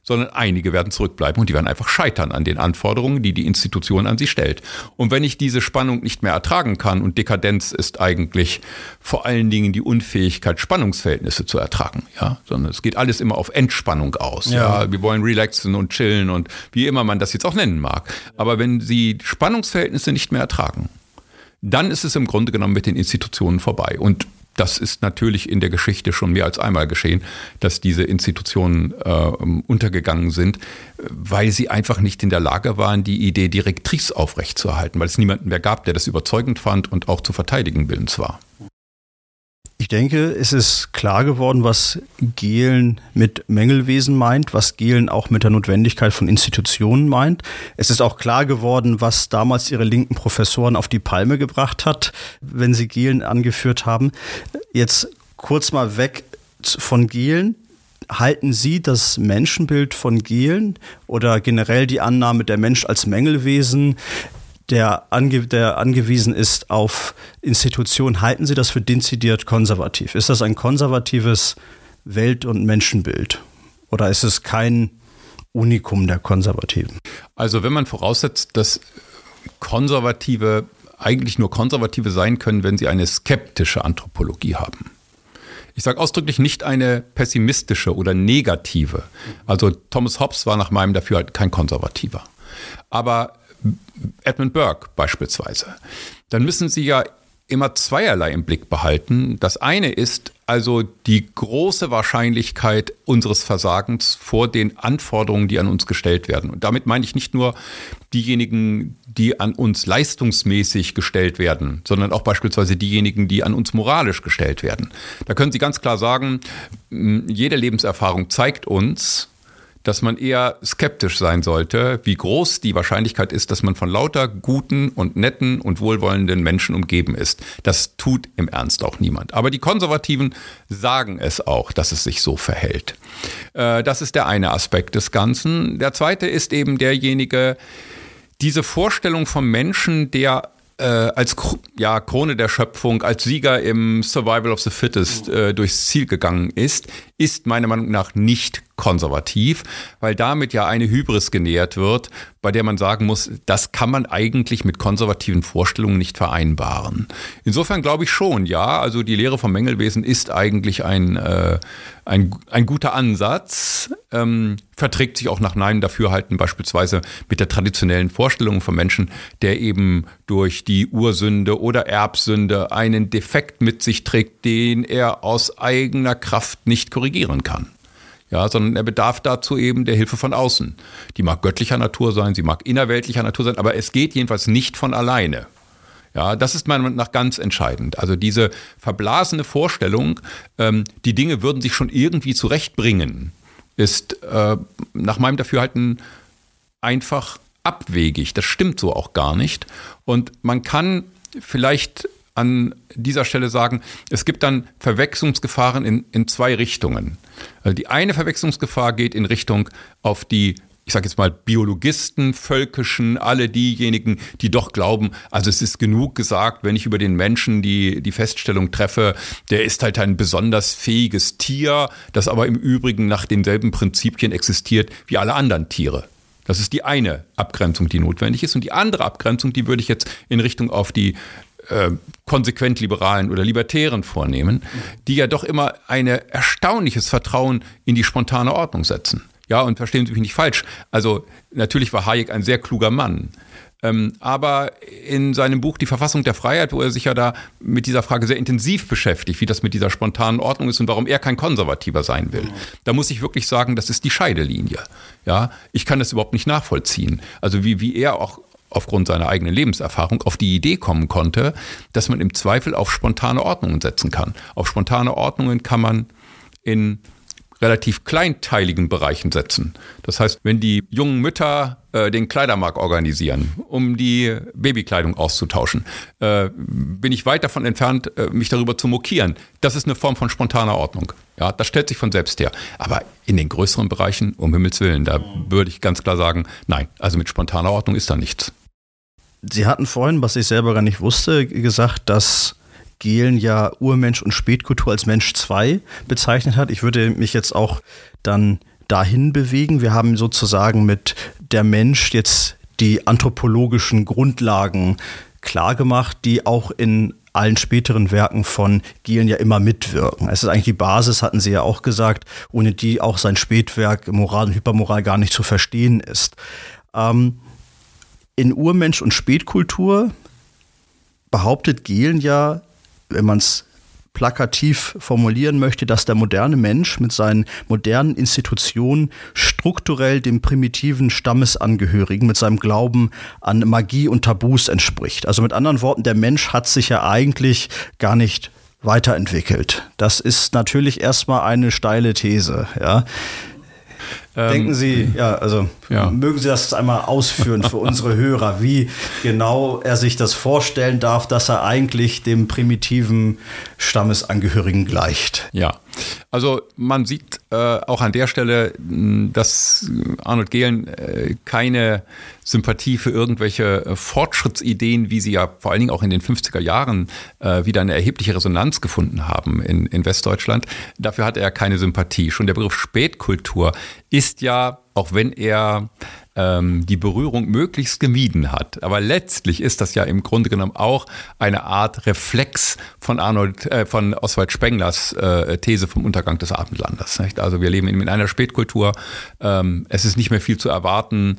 sondern einige werden zurückbleiben und die werden einfach scheitern an den Anforderungen, die die Institution an sie stellt. Und wenn ich diese Spannung nicht mehr ertragen kann, und Dekadenz ist eigentlich vor allen Dingen die Unfähigkeit, Spannungsverhältnisse zu ertragen, ja, sondern es geht alles immer auf Entspannung aus. Ja, wir wollen relaxen und chillen und wie immer man das jetzt auch nennen mag. Aber wenn Sie Spannungsverhältnisse nicht mehr ertragen, dann ist es im Grunde genommen mit den Institutionen vorbei. Und das ist natürlich in der Geschichte schon mehr als einmal geschehen, dass diese Institutionen untergegangen sind, weil sie einfach nicht in der Lage waren, die Idee Direktrice aufrechtzuerhalten, weil es niemanden mehr gab, der das überzeugend fand und auch zu verteidigen willens war. Ich denke, es ist klar geworden, was Gehlen mit Mängelwesen meint, was Gehlen auch mit der Notwendigkeit von Institutionen meint. Es ist auch klar geworden, was damals ihre linken Professoren auf die Palme gebracht hat, wenn sie Gehlen angeführt haben. Jetzt kurz mal weg von Gehlen. Halten Sie das Menschenbild von Gehlen oder generell die Annahme, der Mensch als Mängelwesen, der angewiesen ist auf Institutionen, halten Sie das für dezidiert konservativ? Ist das ein konservatives Welt- und Menschenbild? Oder ist es kein Unikum der Konservativen? Also wenn man voraussetzt, dass Konservative eigentlich nur Konservative sein können, wenn sie eine skeptische Anthropologie haben. Ich sage ausdrücklich nicht eine pessimistische oder negative. Also Thomas Hobbes war nach meinem Dafürhalten kein Konservativer. Aber Edmund Burke beispielsweise, dann müssen Sie ja immer zweierlei im Blick behalten. Das eine ist also die große Wahrscheinlichkeit unseres Versagens vor den Anforderungen, die an uns gestellt werden. Und damit meine ich nicht nur diejenigen, die an uns leistungsmäßig gestellt werden, sondern auch beispielsweise diejenigen, die an uns moralisch gestellt werden. Da können Sie ganz klar sagen, jede Lebenserfahrung zeigt uns, dass man eher skeptisch sein sollte, wie groß die Wahrscheinlichkeit ist, dass man von lauter guten und netten und wohlwollenden Menschen umgeben ist. Das tut im Ernst auch niemand. Aber die Konservativen sagen es auch, dass es sich so verhält. Das ist der eine Aspekt des Ganzen. Der zweite ist eben derjenige, diese Vorstellung vom Menschen, der als Krone der Schöpfung, als Sieger im Survival of the Fittest durchs Ziel gegangen ist meiner Meinung nach nicht konservativ, weil damit ja eine Hybris genährt wird, bei der man sagen muss, das kann man eigentlich mit konservativen Vorstellungen nicht vereinbaren. Insofern glaube ich schon, ja, also die Lehre vom Mängelwesen ist eigentlich ein guter Ansatz, verträgt sich auch nach meinem Dafürhalten beispielsweise mit der traditionellen Vorstellung vom Menschen, der eben durch die Ursünde oder Erbsünde einen Defekt mit sich trägt, den er aus eigener Kraft nicht korrigieren kann. Ja, sondern er bedarf dazu eben der Hilfe von außen. Die mag göttlicher Natur sein, sie mag innerweltlicher Natur sein, aber es geht jedenfalls nicht von alleine. Ja, das ist meiner Meinung nach ganz entscheidend. Also diese verblasene Vorstellung, die Dinge würden sich schon irgendwie zurechtbringen, ist nach meinem Dafürhalten einfach abwegig. Das stimmt so auch gar nicht. Und man kann vielleicht an dieser Stelle sagen, es gibt dann Verwechslungsgefahren in zwei Richtungen. Also die eine Verwechslungsgefahr geht in Richtung auf die, ich sage jetzt mal, Biologisten, Völkischen, alle diejenigen, die doch glauben, also es ist genug gesagt, wenn ich über den Menschen die Feststellung treffe, der ist halt ein besonders fähiges Tier, das aber im Übrigen nach denselben Prinzipien existiert wie alle anderen Tiere. Das ist die eine Abgrenzung, die notwendig ist. Und die andere Abgrenzung, die würde ich jetzt in Richtung auf die konsequent Liberalen oder Libertären vornehmen, die ja doch immer ein erstaunliches Vertrauen in die spontane Ordnung setzen. Ja, und verstehen Sie mich nicht falsch. Also natürlich war Hayek ein sehr kluger Mann. Aber in seinem Buch Die Verfassung der Freiheit, wo er sich ja da mit dieser Frage sehr intensiv beschäftigt, wie das mit dieser spontanen Ordnung ist und warum er kein Konservativer sein will, da muss ich wirklich sagen, das ist die Scheidelinie. Ja, ich kann das überhaupt nicht nachvollziehen. Also wie er auch aufgrund seiner eigenen Lebenserfahrung auf die Idee kommen konnte, dass man im Zweifel auf spontane Ordnungen setzen kann. Auf spontane Ordnungen kann man in relativ kleinteiligen Bereichen setzen. Das heißt, wenn die jungen Mütter den Kleidermarkt organisieren, um die Babykleidung auszutauschen, bin ich weit davon entfernt, mich darüber zu mokieren. Das ist eine Form von spontaner Ordnung. Ja, das stellt sich von selbst her. Aber in den größeren Bereichen, um Himmels Willen, da würde ich ganz klar sagen, nein, also mit spontaner Ordnung ist da nichts. Sie hatten vorhin, was ich selber gar nicht wusste, gesagt, dass Gehlen ja Urmensch und Spätkultur als Mensch 2 bezeichnet hat. Ich würde mich jetzt auch dann dahin bewegen. Wir haben sozusagen mit der Mensch jetzt die anthropologischen Grundlagen klargemacht, die auch in allen späteren Werken von Gehlen ja immer mitwirken. Es ist eigentlich die Basis, hatten Sie ja auch gesagt, ohne die auch sein Spätwerk Moral und Hypermoral gar nicht zu verstehen ist. In Urmensch und Spätkultur behauptet Gehlen ja, wenn man es plakativ formulieren möchte, dass der moderne Mensch mit seinen modernen Institutionen strukturell dem primitiven Stammesangehörigen mit seinem Glauben an Magie und Tabus entspricht. Also mit anderen Worten, der Mensch hat sich ja eigentlich gar nicht weiterentwickelt. Das ist natürlich erstmal eine steile These, ja. Denken Sie, mögen Sie das einmal ausführen für unsere Hörer, wie genau er sich das vorstellen darf, dass er eigentlich dem primitiven Stammesangehörigen gleicht? Ja, also man sieht auch an der Stelle, dass Arnold Gehlen keine Sympathie für irgendwelche Fortschrittsideen, wie sie ja vor allen Dingen auch in den 50er Jahren wieder eine erhebliche Resonanz gefunden haben in Westdeutschland. Dafür hatte er keine Sympathie. Schon der Begriff Spätkultur ist ja, auch wenn er die Berührung möglichst gemieden hat. Aber letztlich ist das ja im Grunde genommen auch eine Art Reflex von Oswald Spenglers These vom Untergang des Abendlandes. Nicht? Also wir leben in einer Spätkultur. Es ist nicht mehr viel zu erwarten.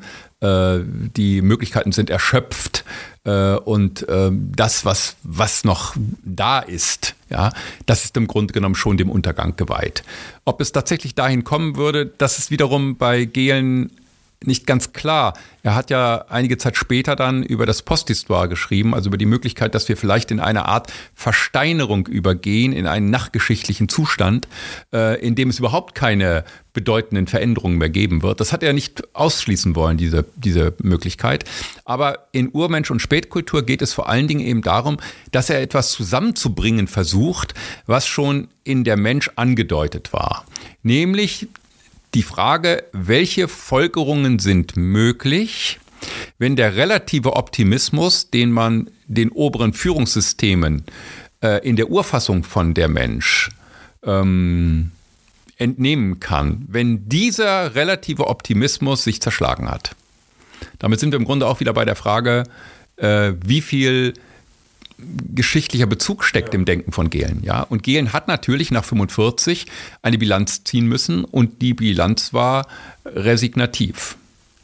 Die Möglichkeiten sind erschöpft. Und das, was noch da ist, ja, das ist im Grunde genommen schon dem Untergang geweiht. Ob es tatsächlich dahin kommen würde, das ist wiederum bei Gehlen nicht ganz klar. Er hat ja einige Zeit später dann über das Posthistoire geschrieben, also über die Möglichkeit, dass wir vielleicht in eine Art Versteinerung übergehen, in einen nachgeschichtlichen Zustand, in dem es überhaupt keine bedeutenden Veränderungen mehr geben wird. Das hat er nicht ausschließen wollen, diese Möglichkeit. Aber in Urmensch und Spätkultur geht es vor allen Dingen eben darum, dass er etwas zusammenzubringen versucht, was schon in der Mensch angedeutet war. Nämlich die Frage, welche Folgerungen sind möglich, wenn der relative Optimismus, den man den oberen Führungssystemen in der Urfassung von der Mensch entnehmen kann, wenn dieser relative Optimismus sich zerschlagen hat. Damit sind wir im Grunde auch wieder bei der Frage, wie viel geschichtlicher Bezug steckt im Denken von Gehlen. Ja? Und Gehlen hat natürlich nach 1945 eine Bilanz ziehen müssen und die Bilanz war resignativ.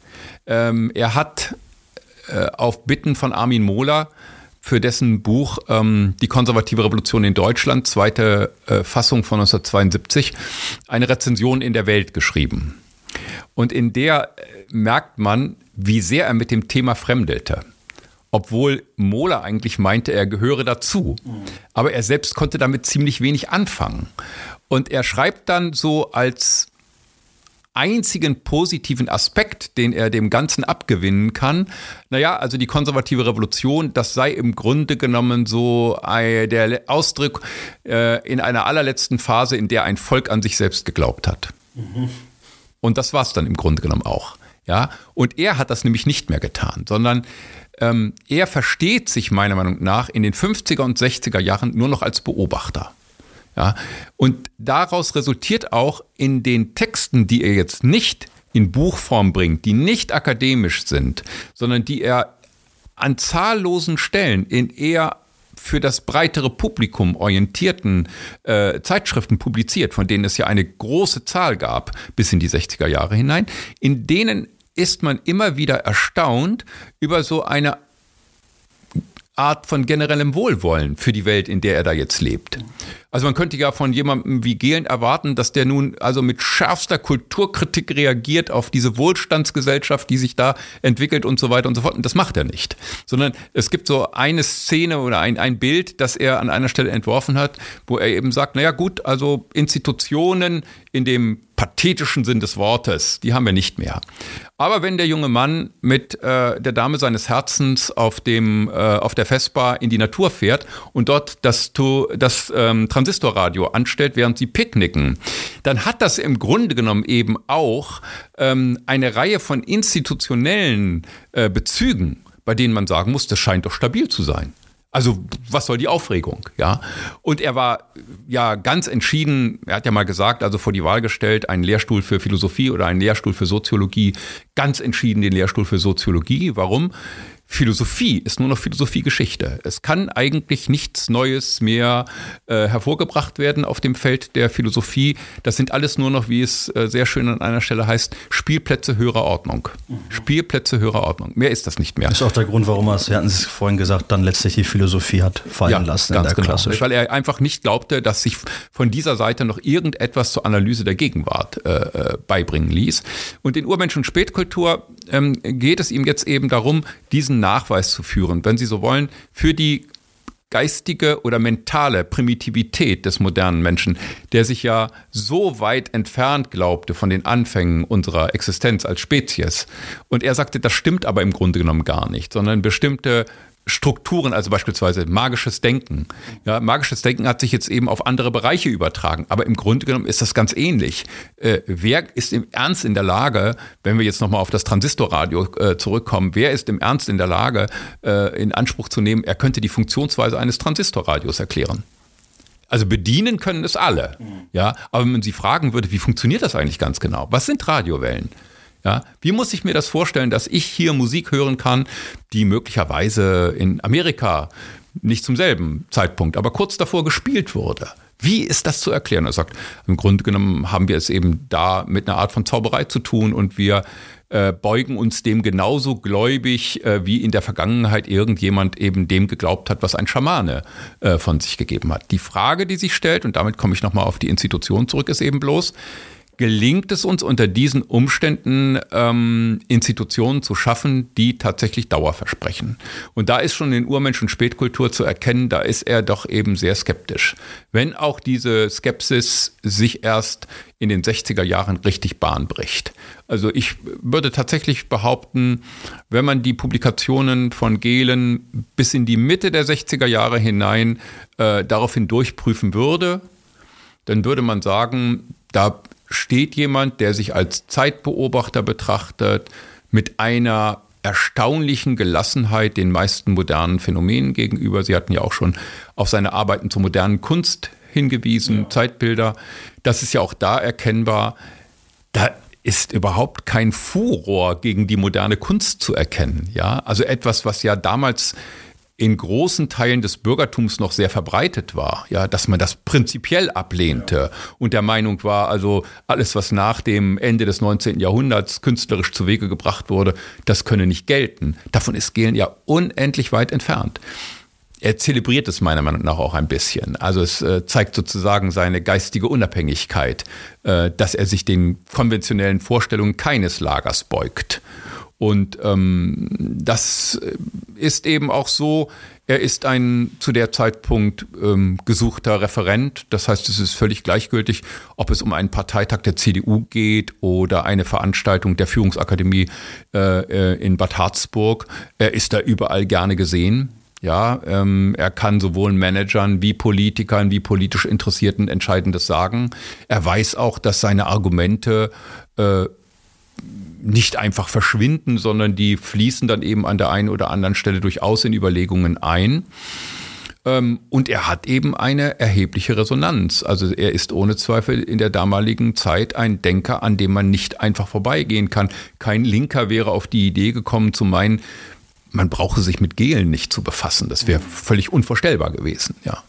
Er hat auf Bitten von Armin Mohler für dessen Buch Die konservative Revolution in Deutschland, zweite Fassung von 1972, eine Rezension in der Welt geschrieben. Und in der merkt man, wie sehr er mit dem Thema fremdelte. Obwohl Mohler eigentlich meinte, er gehöre dazu. Aber er selbst konnte damit ziemlich wenig anfangen. Und er schreibt dann so als einzigen positiven Aspekt, den er dem Ganzen abgewinnen kann, also die konservative Revolution, das sei im Grunde genommen so der Ausdruck in einer allerletzten Phase, in der ein Volk an sich selbst geglaubt hat. Mhm. Und das war es dann im Grunde genommen auch. Ja? Und er hat das nämlich nicht mehr getan, sondern er versteht sich meiner Meinung nach in den 50er und 60er Jahren nur noch als Beobachter. Ja? Und daraus resultiert auch in den Texten, die er jetzt nicht in Buchform bringt, die nicht akademisch sind, sondern die er an zahllosen Stellen in eher für das breitere Publikum orientierten Zeitschriften publiziert, von denen es ja eine große Zahl gab bis in die 60er Jahre hinein, in denen ist man immer wieder erstaunt über so eine Art von generellem Wohlwollen für die Welt, in der er da jetzt lebt. Also man könnte ja von jemandem wie Gehlen erwarten, dass der nun also mit schärfster Kulturkritik reagiert auf diese Wohlstandsgesellschaft, die sich da entwickelt und so weiter und so fort. Und das macht er nicht. Sondern es gibt so eine Szene oder ein Bild, das er an einer Stelle entworfen hat, wo er eben sagt, naja gut, also Institutionen in dem pathetischen Sinn des Wortes, die haben wir nicht mehr. Aber wenn der junge Mann mit der Dame seines Herzens auf der Vespa in die Natur fährt und dort das Transistorradio anstellt, während sie picknicken, dann hat das im Grunde genommen eben auch eine Reihe von institutionellen Bezügen, bei denen man sagen muss, das scheint doch stabil zu sein. Also was soll die Aufregung? Ja? Und er war ja ganz entschieden, er hat ja mal gesagt, also vor die Wahl gestellt, einen Lehrstuhl für Philosophie oder einen Lehrstuhl für Soziologie, ganz entschieden den Lehrstuhl für Soziologie. Warum? Philosophie ist nur noch Philosophiegeschichte. Es kann eigentlich nichts Neues mehr hervorgebracht werden auf dem Feld der Philosophie. Das sind alles nur noch, wie es sehr schön an einer Stelle heißt, Spielplätze höherer Ordnung. Spielplätze höherer Ordnung. Mehr ist das nicht mehr. Das ist auch der Grund, warum wir hatten es vorhin gesagt, dann letztlich die Philosophie hat fallen lassen in der Klasse. Weil er einfach nicht glaubte, dass sich von dieser Seite noch irgendetwas zur Analyse der Gegenwart beibringen ließ. Und in Urmensch und Spätkultur geht es ihm jetzt eben darum, diesen Nachweis zu führen, wenn Sie so wollen, für die geistige oder mentale Primitivität des modernen Menschen, der sich ja so weit entfernt glaubte von den Anfängen unserer Existenz als Spezies. Und er sagte, das stimmt aber im Grunde genommen gar nicht, sondern bestimmte Strukturen, also beispielsweise magisches Denken. Ja, magisches Denken hat sich jetzt eben auf andere Bereiche übertragen, aber im Grunde genommen ist das ganz ähnlich. Wer ist im Ernst in der Lage, wenn wir jetzt nochmal auf das Transistorradio zurückkommen, wer ist im Ernst in der Lage, in Anspruch zu nehmen, er könnte die Funktionsweise eines Transistorradios erklären? Also bedienen können es alle, ja, aber wenn man sie fragen würde, wie funktioniert das eigentlich ganz genau? Was sind Radiowellen? Ja, wie muss ich mir das vorstellen, dass ich hier Musik hören kann, die möglicherweise in Amerika nicht zum selben Zeitpunkt, aber kurz davor gespielt wurde? Wie ist das zu erklären? Er sagt, im Grunde genommen haben wir es eben da mit einer Art von Zauberei zu tun und wir beugen uns dem genauso gläubig, wie in der Vergangenheit irgendjemand eben dem geglaubt hat, was ein Schamane von sich gegeben hat. Die Frage, die sich stellt, und damit komme ich nochmal auf die Institution zurück, ist eben bloß, gelingt es uns unter diesen Umständen, Institutionen zu schaffen, die tatsächlich Dauer versprechen? Und da ist schon in Urmensch und Spätkultur zu erkennen, da ist er doch eben sehr skeptisch. Wenn auch diese Skepsis sich erst in den 60er Jahren richtig Bahn bricht. Also ich würde tatsächlich behaupten, wenn man die Publikationen von Gehlen bis in die Mitte der 60er Jahre hinein daraufhin durchprüfen würde, dann würde man sagen, da steht jemand, der sich als Zeitbeobachter betrachtet, mit einer erstaunlichen Gelassenheit den meisten modernen Phänomenen gegenüber. Sie hatten ja auch schon auf seine Arbeiten zur modernen Kunst hingewiesen, ja. Zeitbilder. Das ist ja auch da erkennbar. Da ist überhaupt kein Furor gegen die moderne Kunst zu erkennen. Ja? Also etwas, was ja damals in großen Teilen des Bürgertums noch sehr verbreitet war, ja, dass man das prinzipiell ablehnte und der Meinung war, also alles, was nach dem Ende des 19. Jahrhunderts künstlerisch zu Wege gebracht wurde, das könne nicht gelten. Davon ist Gehlen ja unendlich weit entfernt. Er zelebriert es meiner Meinung nach auch ein bisschen. Also es zeigt sozusagen seine geistige Unabhängigkeit, dass er sich den konventionellen Vorstellungen keines Lagers beugt. Und das ist eben auch so, er ist ein zu der Zeitpunkt gesuchter Referent. Das heißt, es ist völlig gleichgültig, ob es um einen Parteitag der CDU geht oder eine Veranstaltung der Führungsakademie in Bad Harzburg. Er ist da überall gerne gesehen. Ja, er kann sowohl Managern wie Politikern, wie politisch Interessierten Entscheidendes sagen. Er weiß auch, dass seine Argumente nicht einfach verschwinden, sondern die fließen dann eben an der einen oder anderen Stelle durchaus in Überlegungen ein. Und er hat eben eine erhebliche Resonanz. Also er ist ohne Zweifel in der damaligen Zeit ein Denker, an dem man nicht einfach vorbeigehen kann. Kein Linker wäre auf die Idee gekommen zu meinen, man brauche sich mit Gehlen nicht zu befassen. Das wäre völlig unvorstellbar gewesen, ja.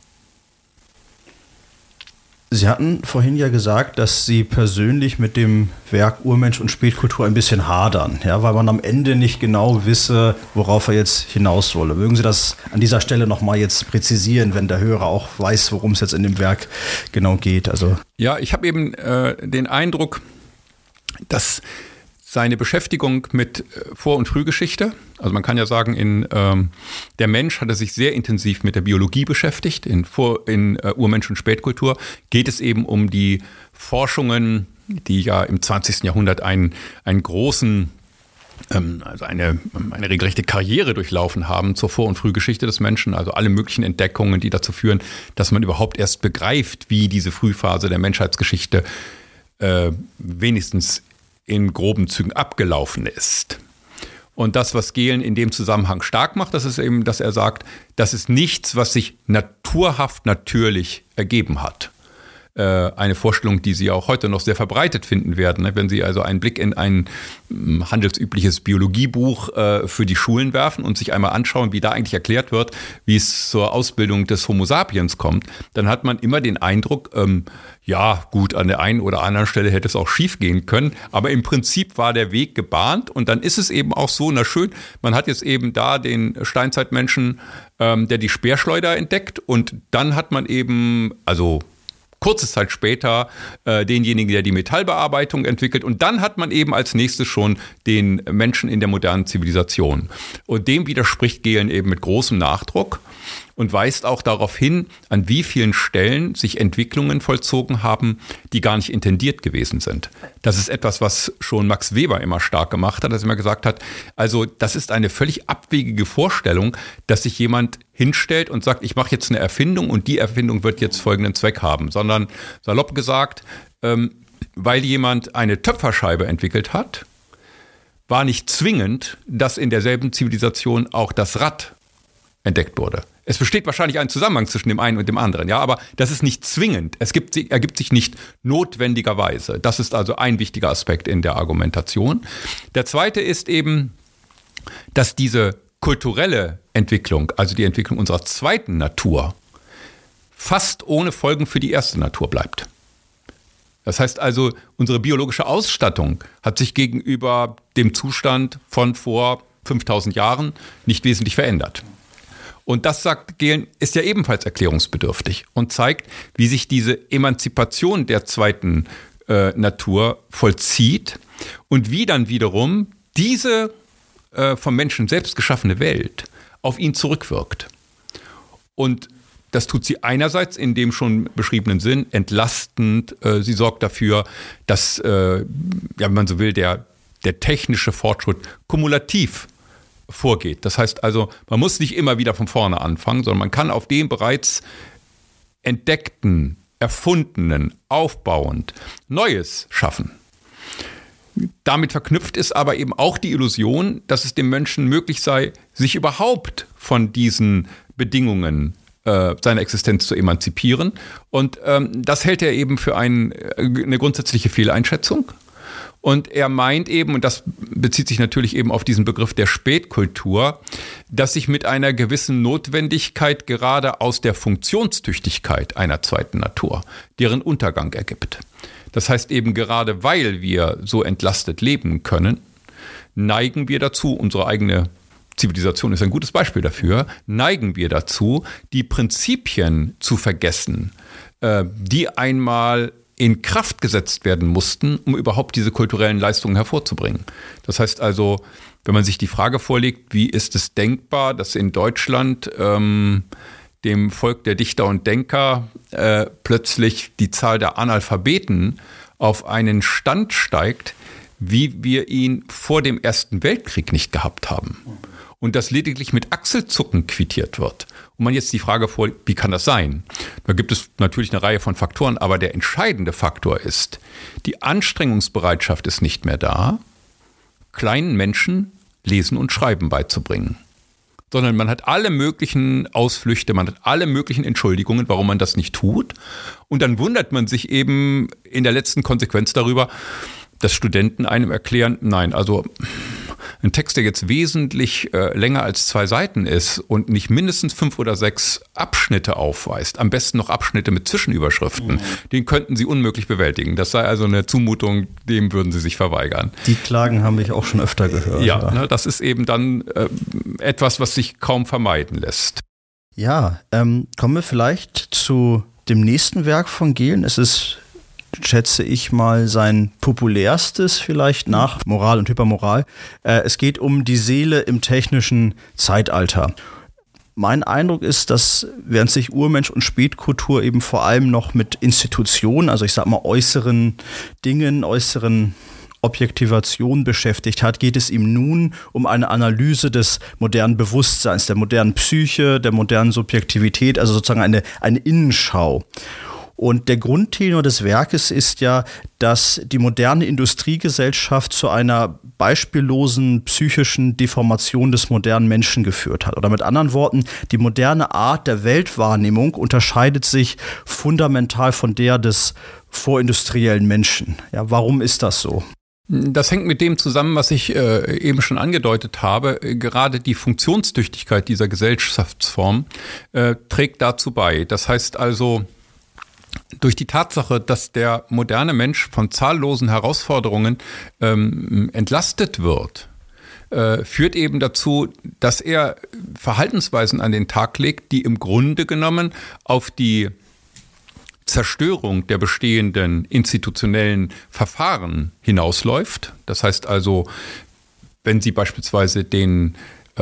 Sie hatten vorhin ja gesagt, dass Sie persönlich mit dem Werk Urmensch und Spätkultur ein bisschen hadern, ja, weil man am Ende nicht genau wisse, worauf er jetzt hinaus wolle. Mögen Sie das an dieser Stelle nochmal jetzt präzisieren, wenn der Hörer auch weiß, worum es jetzt in dem Werk genau geht? Also ja, ich habe eben den Eindruck, dass seine Beschäftigung mit Vor- und Frühgeschichte, also man kann ja sagen, der Mensch hat sich sehr intensiv mit der Biologie beschäftigt. In Urmensch und Spätkultur geht es eben um die Forschungen, die ja im 20. Jahrhundert einen großen, also eine regelrechte Karriere durchlaufen haben zur Vor- und Frühgeschichte des Menschen. Also alle möglichen Entdeckungen, die dazu führen, dass man überhaupt erst begreift, wie diese Frühphase der Menschheitsgeschichte wenigstens in groben Zügen abgelaufen ist. Und das, was Gehlen in dem Zusammenhang stark macht, das ist eben, dass er sagt, das ist nichts, was sich naturhaft natürlich ergeben hat. Eine Vorstellung, die Sie auch heute noch sehr verbreitet finden werden. Wenn Sie also einen Blick in ein handelsübliches Biologiebuch für die Schulen werfen und sich einmal anschauen, wie da eigentlich erklärt wird, wie es zur Ausbildung des Homo sapiens kommt, dann hat man immer den Eindruck, ja gut, an der einen oder anderen Stelle hätte es auch schief gehen können, aber im Prinzip war der Weg gebahnt und dann ist es eben auch so, na schön, man hat jetzt eben da den Steinzeitmenschen, der die Speerschleuder entdeckt und dann hat man eben, also kurze Zeit später denjenigen, der die Metallbearbeitung entwickelt. Und dann hat man eben als nächstes schon den Menschen in der modernen Zivilisation. Und dem widerspricht Gehlen eben mit großem Nachdruck und weist auch darauf hin, an wie vielen Stellen sich Entwicklungen vollzogen haben, die gar nicht intendiert gewesen sind. Das ist etwas, was schon Max Weber immer stark gemacht hat, dass er immer gesagt hat, also das ist eine völlig abwegige Vorstellung, dass sich jemand hinstellt und sagt, ich mache jetzt eine Erfindung und die Erfindung wird jetzt folgenden Zweck haben, sondern salopp gesagt, weil jemand eine Töpferscheibe entwickelt hat, war nicht zwingend, dass in derselben Zivilisation auch das Rad entdeckt wurde. Es besteht wahrscheinlich ein Zusammenhang zwischen dem einen und dem anderen, ja, aber das ist nicht zwingend. Es ergibt sich nicht notwendigerweise. Das ist also ein wichtiger Aspekt in der Argumentation. Der zweite ist eben, dass diese kulturelle Entwicklung, also die Entwicklung unserer zweiten Natur, fast ohne Folgen für die erste Natur bleibt. Das heißt also, unsere biologische Ausstattung hat sich gegenüber dem Zustand von vor 5000 Jahren nicht wesentlich verändert. Und das, sagt Gehlen, ist ja ebenfalls erklärungsbedürftig und zeigt, wie sich diese Emanzipation der zweiten Natur vollzieht und wie dann wiederum diese vom Menschen selbst geschaffene Welt auf ihn zurückwirkt. Und das tut sie einerseits in dem schon beschriebenen Sinn entlastend. Sie sorgt dafür, dass, ja, wenn man so will, der technische Fortschritt kumulativ vorgeht. Das heißt also, man muss nicht immer wieder von vorne anfangen, sondern man kann auf dem bereits entdeckten, erfundenen, aufbauend Neues schaffen. Damit verknüpft ist aber eben auch die Illusion, dass es dem Menschen möglich sei, sich überhaupt von diesen Bedingungen seiner Existenz zu emanzipieren. Und das hält er eben für eine grundsätzliche Fehleinschätzung. Und er meint eben, und das bezieht sich natürlich eben auf diesen Begriff der Spätkultur, dass sich mit einer gewissen Notwendigkeit gerade aus der Funktionstüchtigkeit einer zweiten Natur deren Untergang ergibt. Das heißt eben gerade, weil wir so entlastet leben können, neigen wir dazu, unsere eigene Zivilisation ist ein gutes Beispiel dafür, neigen wir dazu, die Prinzipien zu vergessen, die einmal in Kraft gesetzt werden mussten, um überhaupt diese kulturellen Leistungen hervorzubringen. Das heißt also, wenn man sich die Frage vorlegt, wie ist es denkbar, dass in Deutschland dem Volk der Dichter und Denker plötzlich die Zahl der Analphabeten auf einen Stand steigt, wie wir ihn vor dem Ersten Weltkrieg nicht gehabt haben. Und das lediglich mit Achselzucken quittiert wird. Und man jetzt die Frage vorlegt, wie kann das sein? Da gibt es natürlich eine Reihe von Faktoren, aber der entscheidende Faktor ist, die Anstrengungsbereitschaft ist nicht mehr da, kleinen Menschen Lesen und Schreiben beizubringen. Sondern man hat alle möglichen Ausflüchte, man hat alle möglichen Entschuldigungen, warum man das nicht tut. Und dann wundert man sich eben in der letzten Konsequenz darüber, dass Studenten einem erklären, nein, also ein Text, der jetzt wesentlich länger als 2 Seiten ist und nicht mindestens 5 oder 6 Abschnitte aufweist, am besten noch Abschnitte mit Zwischenüberschriften, den könnten sie unmöglich bewältigen. Das sei also eine Zumutung, dem würden sie sich verweigern. Die Klagen haben wir auch schon öfter gehört. Ja, ne, das ist eben dann etwas, was sich kaum vermeiden lässt. Ja, kommen wir vielleicht zu dem nächsten Werk von Gehlen. Es ist, schätze ich mal, sein populärstes vielleicht nach Moral und Hypermoral. Es geht um die Seele im technischen Zeitalter. Mein Eindruck ist, dass während sich Urmensch und Spätkultur eben vor allem noch mit Institutionen, also ich sag mal äußeren Dingen, äußeren Objektivation beschäftigt hat, geht es ihm nun um eine Analyse des modernen Bewusstseins, der modernen Psyche, der modernen Subjektivität, also sozusagen eine Innenschau. Und der Grundtenor des Werkes ist ja, dass die moderne Industriegesellschaft zu einer beispiellosen psychischen Deformation des modernen Menschen geführt hat. Oder mit anderen Worten, die moderne Art der Weltwahrnehmung unterscheidet sich fundamental von der des vorindustriellen Menschen. Ja, warum ist das so? Das hängt mit dem zusammen, was ich eben schon angedeutet habe. Gerade die Funktionstüchtigkeit dieser Gesellschaftsform trägt dazu bei. Das heißt also, durch die Tatsache, dass der moderne Mensch von zahllosen Herausforderungen entlastet wird, führt eben dazu, dass er Verhaltensweisen an den Tag legt, die im Grunde genommen auf die Zerstörung der bestehenden institutionellen Verfahren hinausläuft. Das heißt also, wenn Sie beispielsweise den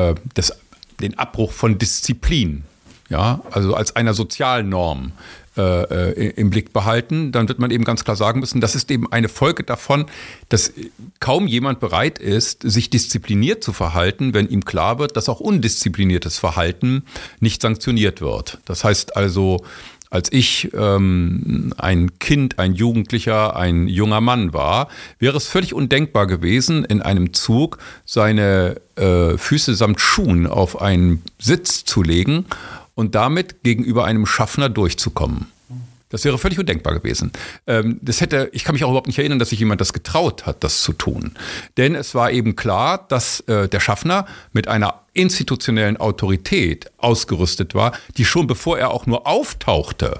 Abbruch von Disziplin, ja, also als einer Sozialnorm im Blick behalten, dann wird man eben ganz klar sagen müssen, das ist eben eine Folge davon, dass kaum jemand bereit ist, sich diszipliniert zu verhalten, wenn ihm klar wird, dass auch undiszipliniertes Verhalten nicht sanktioniert wird. Das heißt also, als ich ein Kind, ein Jugendlicher, ein junger Mann war, wäre es völlig undenkbar gewesen, in einem Zug seine Füße samt Schuhen auf einen Sitz zu legen und damit gegenüber einem Schaffner durchzukommen. Das wäre völlig undenkbar gewesen. Ich kann mich auch überhaupt nicht erinnern, dass sich jemand das getraut hat, das zu tun. Denn es war eben klar, dass der Schaffner mit einer institutionellen Autorität ausgerüstet war, die schon bevor er auch nur auftauchte,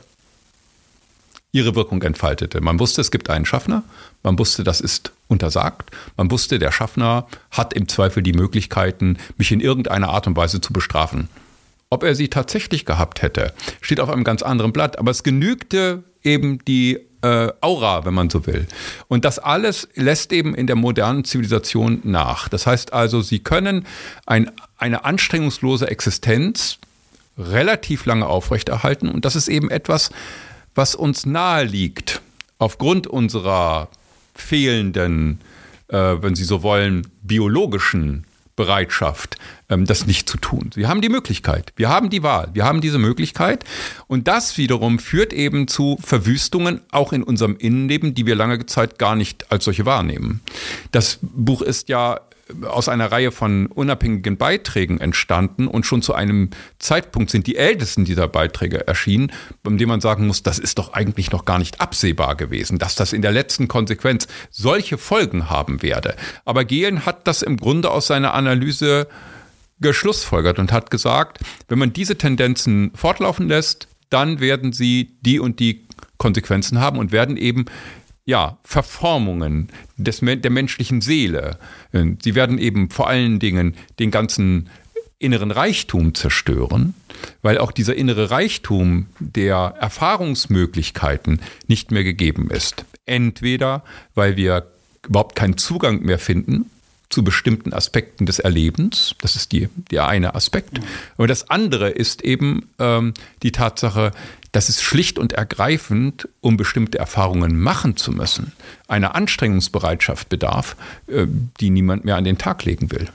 ihre Wirkung entfaltete. Man wusste, es gibt einen Schaffner, man wusste, das ist untersagt, man wusste, der Schaffner hat im Zweifel die Möglichkeiten, mich in irgendeiner Art und Weise zu bestrafen. Ob er sie tatsächlich gehabt hätte, steht auf einem ganz anderen Blatt. Aber es genügte eben die Aura, wenn man so will. Und das alles lässt eben in der modernen Zivilisation nach. Das heißt also, Sie können eine anstrengungslose Existenz relativ lange aufrechterhalten. Und das ist eben etwas, was uns nahe liegt, aufgrund unserer fehlenden, wenn Sie so wollen, biologischen Bereitschaft, das nicht zu tun. Sie haben die Möglichkeit, wir haben die Wahl, wir haben diese Möglichkeit und das wiederum führt eben zu Verwüstungen auch in unserem Innenleben, die wir lange Zeit gar nicht als solche wahrnehmen. Das Buch ist ja aus einer Reihe von unabhängigen Beiträgen entstanden und schon zu einem Zeitpunkt sind die ältesten dieser Beiträge erschienen, bei dem man sagen muss, das ist doch eigentlich noch gar nicht absehbar gewesen, dass das in der letzten Konsequenz solche Folgen haben werde. Aber Gehlen hat das im Grunde aus seiner Analyse geschlussfolgert und hat gesagt, wenn man diese Tendenzen fortlaufen lässt, dann werden sie die und die Konsequenzen haben und werden eben Verformungen der menschlichen Seele. Sie werden eben vor allen Dingen den ganzen inneren Reichtum zerstören, weil auch dieser innere Reichtum der Erfahrungsmöglichkeiten nicht mehr gegeben ist. Entweder, weil wir überhaupt keinen Zugang mehr finden zu bestimmten Aspekten des Erlebens, das ist der eine Aspekt. Und das andere ist eben die Tatsache, dass es schlicht und ergreifend, um bestimmte Erfahrungen machen zu müssen, eine Anstrengungsbereitschaft bedarf, die niemand mehr an den Tag legen will.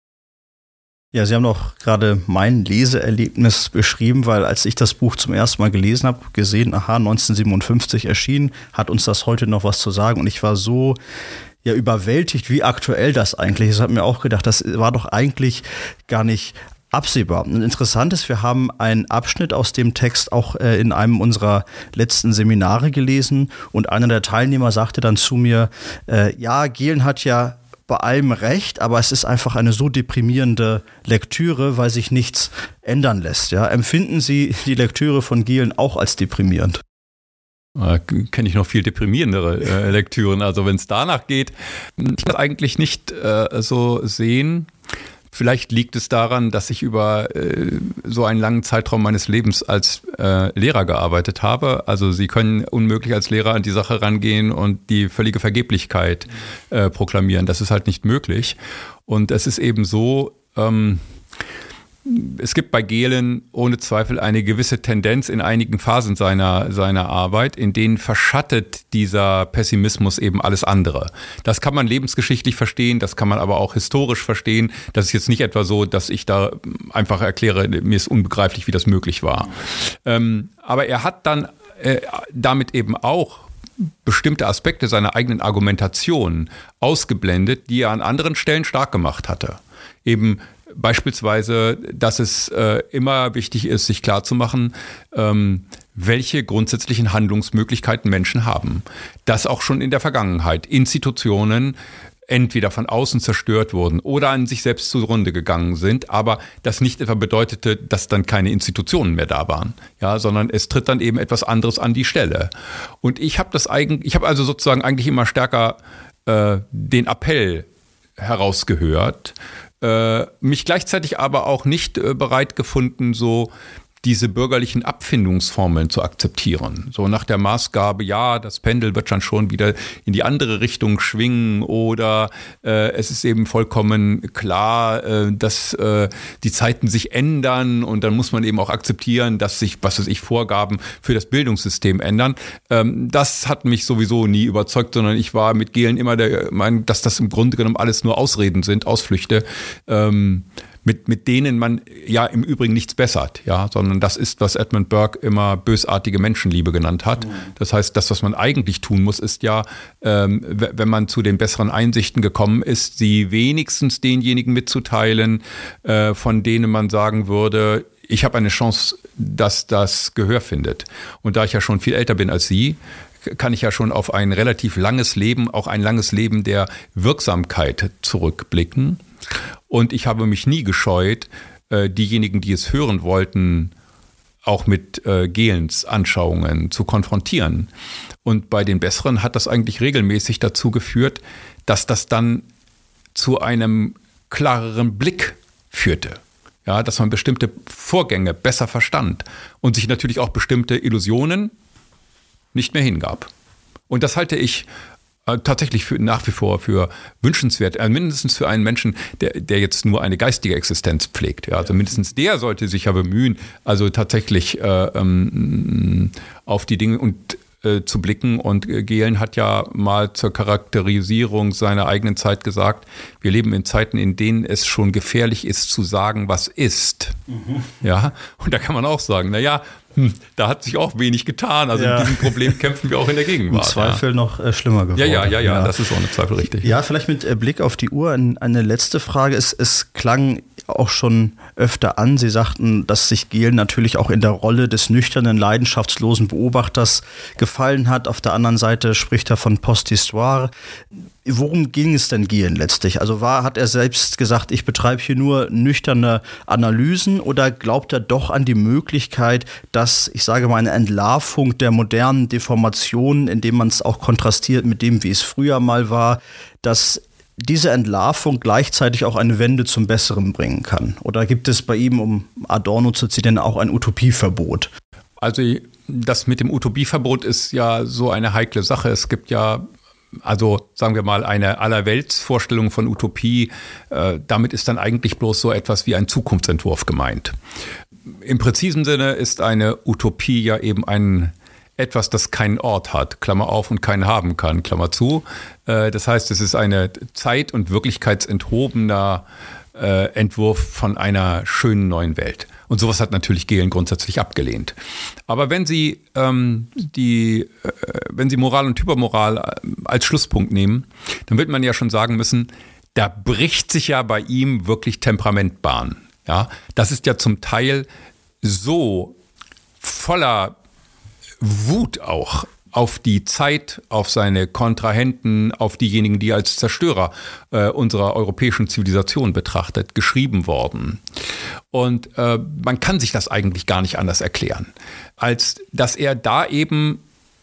Ja, Sie haben auch gerade mein Leseerlebnis beschrieben, weil als ich das Buch zum ersten Mal gelesen habe, gesehen, 1957 erschienen, hat uns das heute noch was zu sagen und ich war so überwältigt, wie aktuell das eigentlich ist. Ich habe mir auch gedacht, das war doch eigentlich gar nicht absehbar. Und interessant ist, wir haben einen Abschnitt aus dem Text auch in einem unserer letzten Seminare gelesen und einer der Teilnehmer sagte dann zu mir, Gehlen hat ja bei allem recht, aber es ist einfach eine so deprimierende Lektüre, weil sich nichts ändern lässt. Ja? Empfinden Sie die Lektüre von Gehlen auch als deprimierend? Kenne ich noch viel deprimierendere Lektüren. Also wenn es danach geht, ich kann das eigentlich nicht so sehen. Vielleicht liegt es daran, dass ich über so einen langen Zeitraum meines Lebens als Lehrer gearbeitet habe. Also Sie können unmöglich als Lehrer an die Sache rangehen und die völlige Vergeblichkeit proklamieren. Das ist halt nicht möglich. Und es ist eben so, es gibt bei Gehlen ohne Zweifel eine gewisse Tendenz in einigen Phasen seiner Arbeit, in denen verschattet dieser Pessimismus eben alles andere. Das kann man lebensgeschichtlich verstehen, das kann man aber auch historisch verstehen. Das ist jetzt nicht etwa so, dass ich da einfach erkläre, mir ist unbegreiflich, wie das möglich war. Aber er hat dann damit eben auch bestimmte Aspekte seiner eigenen Argumentation ausgeblendet, die er an anderen Stellen stark gemacht hatte. Eben beispielsweise, dass es immer wichtig ist, sich klarzumachen, welche grundsätzlichen Handlungsmöglichkeiten Menschen haben. Dass auch schon in der Vergangenheit Institutionen entweder von außen zerstört wurden oder an sich selbst zugrunde gegangen sind, aber das nicht etwa bedeutete, dass dann keine Institutionen mehr da waren, ja, sondern es tritt dann eben etwas anderes an die Stelle. Und ich habe also sozusagen eigentlich immer stärker den Appell herausgehört, mich gleichzeitig aber auch nicht bereit gefunden, so diese bürgerlichen Abfindungsformeln zu akzeptieren. So nach der Maßgabe, ja, das Pendel wird schon wieder in die andere Richtung schwingen oder es ist eben vollkommen klar, dass die Zeiten sich ändern und dann muss man eben auch akzeptieren, dass sich, Vorgaben für das Bildungssystem ändern. Das hat mich sowieso nie überzeugt, sondern ich war mit Gehlen immer der Meinung, dass das im Grunde genommen alles nur Ausreden sind, Ausflüchte, mit denen man ja im Übrigen nichts bessert, ja, sondern das ist, was Edmund Burke immer bösartige Menschenliebe genannt hat. Das heißt, das, was man eigentlich tun muss, ist ja, wenn man zu den besseren Einsichten gekommen ist, sie wenigstens denjenigen mitzuteilen, von denen man sagen würde, ich habe eine Chance, dass das Gehör findet. Und da ich ja schon viel älter bin als Sie, kann ich ja schon auf ein relativ langes Leben, auch ein langes Leben der Wirksamkeit zurückblicken. Und ich habe mich nie gescheut, diejenigen, die es hören wollten, auch mit Gehlens Anschauungen zu konfrontieren. Und bei den Besseren hat das eigentlich regelmäßig dazu geführt, dass das dann zu einem klareren Blick führte. Ja, dass man bestimmte Vorgänge besser verstand und sich natürlich auch bestimmte Illusionen nicht mehr hingab. Und das halte ich tatsächlich nach wie vor für wünschenswert, mindestens für einen Menschen, der jetzt nur eine geistige Existenz pflegt. Ja, also mindestens der sollte sich ja bemühen, also tatsächlich auf die Dinge zu blicken. Und Gehlen hat ja mal zur Charakterisierung seiner eigenen Zeit gesagt, wir leben in Zeiten, in denen es schon gefährlich ist, zu sagen, was ist. Ja, und da kann man auch sagen, da hat sich auch wenig getan. Also mit diesem Problem kämpfen wir auch in der Gegenwart. Im Zweifel noch schlimmer geworden. Ja, das ist ohne Zweifel richtig. Ja, vielleicht mit Blick auf die Uhr eine letzte Frage. Es klang auch schon öfter an. Sie sagten, dass sich Gehlen natürlich auch in der Rolle des nüchternen, leidenschaftslosen Beobachters gefallen hat. Auf der anderen Seite spricht er von Posthistoire. Worum ging es denn Gehlen letztlich? Also hat er selbst gesagt, ich betreibe hier nur nüchterne Analysen oder glaubt er doch an die Möglichkeit, dass, ich sage mal, eine Entlarvung der modernen Deformationen, indem man es auch kontrastiert mit dem, wie es früher mal war, dass diese Entlarvung gleichzeitig auch eine Wende zum Besseren bringen kann? Oder gibt es bei ihm, um Adorno zu zitieren, auch ein Utopieverbot? Also das mit dem Utopieverbot ist ja so eine heikle Sache. Es gibt ja, also sagen wir mal, eine Allerweltsvorstellung von Utopie. Damit ist dann eigentlich bloß so etwas wie ein Zukunftsentwurf gemeint. Im präzisen Sinne ist eine Utopie ja eben etwas, das keinen Ort hat, Klammer auf, und keinen haben kann, Klammer zu. Das heißt, es ist eine zeit- und wirklichkeitsenthobener Entwurf von einer schönen neuen Welt. Und sowas hat natürlich Gehlen grundsätzlich abgelehnt. Aber wenn Sie Moral und Hypermoral als Schlusspunkt nehmen, dann wird man ja schon sagen müssen, da bricht sich ja bei ihm wirklich Temperament Bahn. Ja, das ist ja zum Teil so voller Wut auch auf die Zeit, auf seine Kontrahenten, auf diejenigen, die als Zerstörer unserer europäischen Zivilisation betrachtet, geschrieben worden. Und man kann sich das eigentlich gar nicht anders erklären, als dass er da eben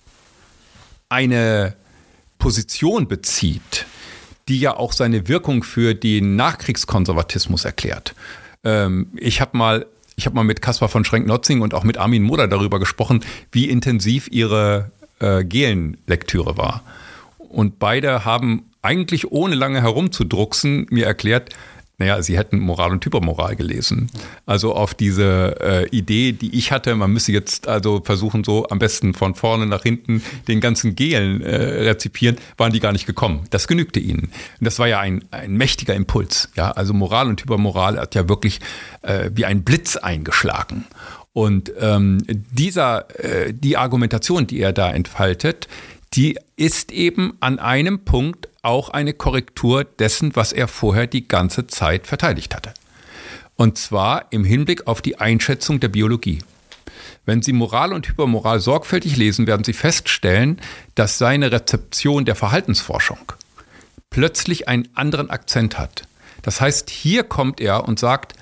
eine Position bezieht, die ja auch seine Wirkung für den Nachkriegskonservatismus erklärt. Ich habe mal mit Caspar von Schrenk-Notzing und auch mit Armin Moder darüber gesprochen, wie intensiv ihre Gehlen-Lektüre war. Und beide haben eigentlich ohne lange herumzudrucksen mir erklärt, sie hätten Moral und Hypermoral gelesen. Also auf diese Idee, die ich hatte, man müsse jetzt also versuchen, so am besten von vorne nach hinten den ganzen Gehlen rezipieren, waren die gar nicht gekommen. Das genügte ihnen. Und das war ja ein mächtiger Impuls. Ja, also Moral und Hypermoral hat ja wirklich wie ein Blitz eingeschlagen. Und die Argumentation, die er da entfaltet, die ist eben an einem Punkt auch eine Korrektur dessen, was er vorher die ganze Zeit verteidigt hatte. Und zwar im Hinblick auf die Einschätzung der Biologie. Wenn Sie Moral und Hypermoral sorgfältig lesen, werden Sie feststellen, dass seine Rezeption der Verhaltensforschung plötzlich einen anderen Akzent hat. Das heißt, hier kommt er und sagt,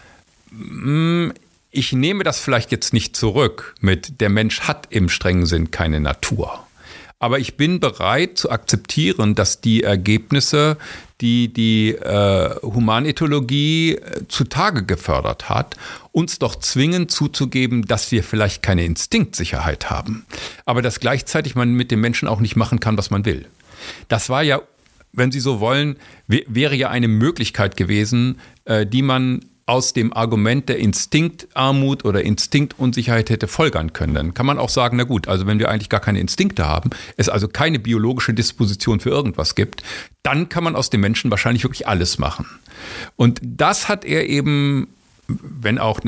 ich nehme das vielleicht jetzt nicht zurück mit, der Mensch hat im strengen Sinn keine Natur. Aber ich bin bereit zu akzeptieren, dass die Ergebnisse, die Humanethologie zutage gefördert hat, uns doch zwingen zuzugeben, dass wir vielleicht keine Instinktsicherheit haben. Aber dass gleichzeitig man mit dem Menschen auch nicht machen kann, was man will. Das war ja, wenn Sie so wollen, wäre ja eine Möglichkeit gewesen, die man aus dem Argument der Instinktarmut oder Instinktunsicherheit hätte folgern können. Dann kann man auch sagen, na gut, also wenn wir eigentlich gar keine Instinkte haben, es also keine biologische Disposition für irgendwas gibt, dann kann man aus dem Menschen wahrscheinlich wirklich alles machen. Und das hat er eben, wenn auch,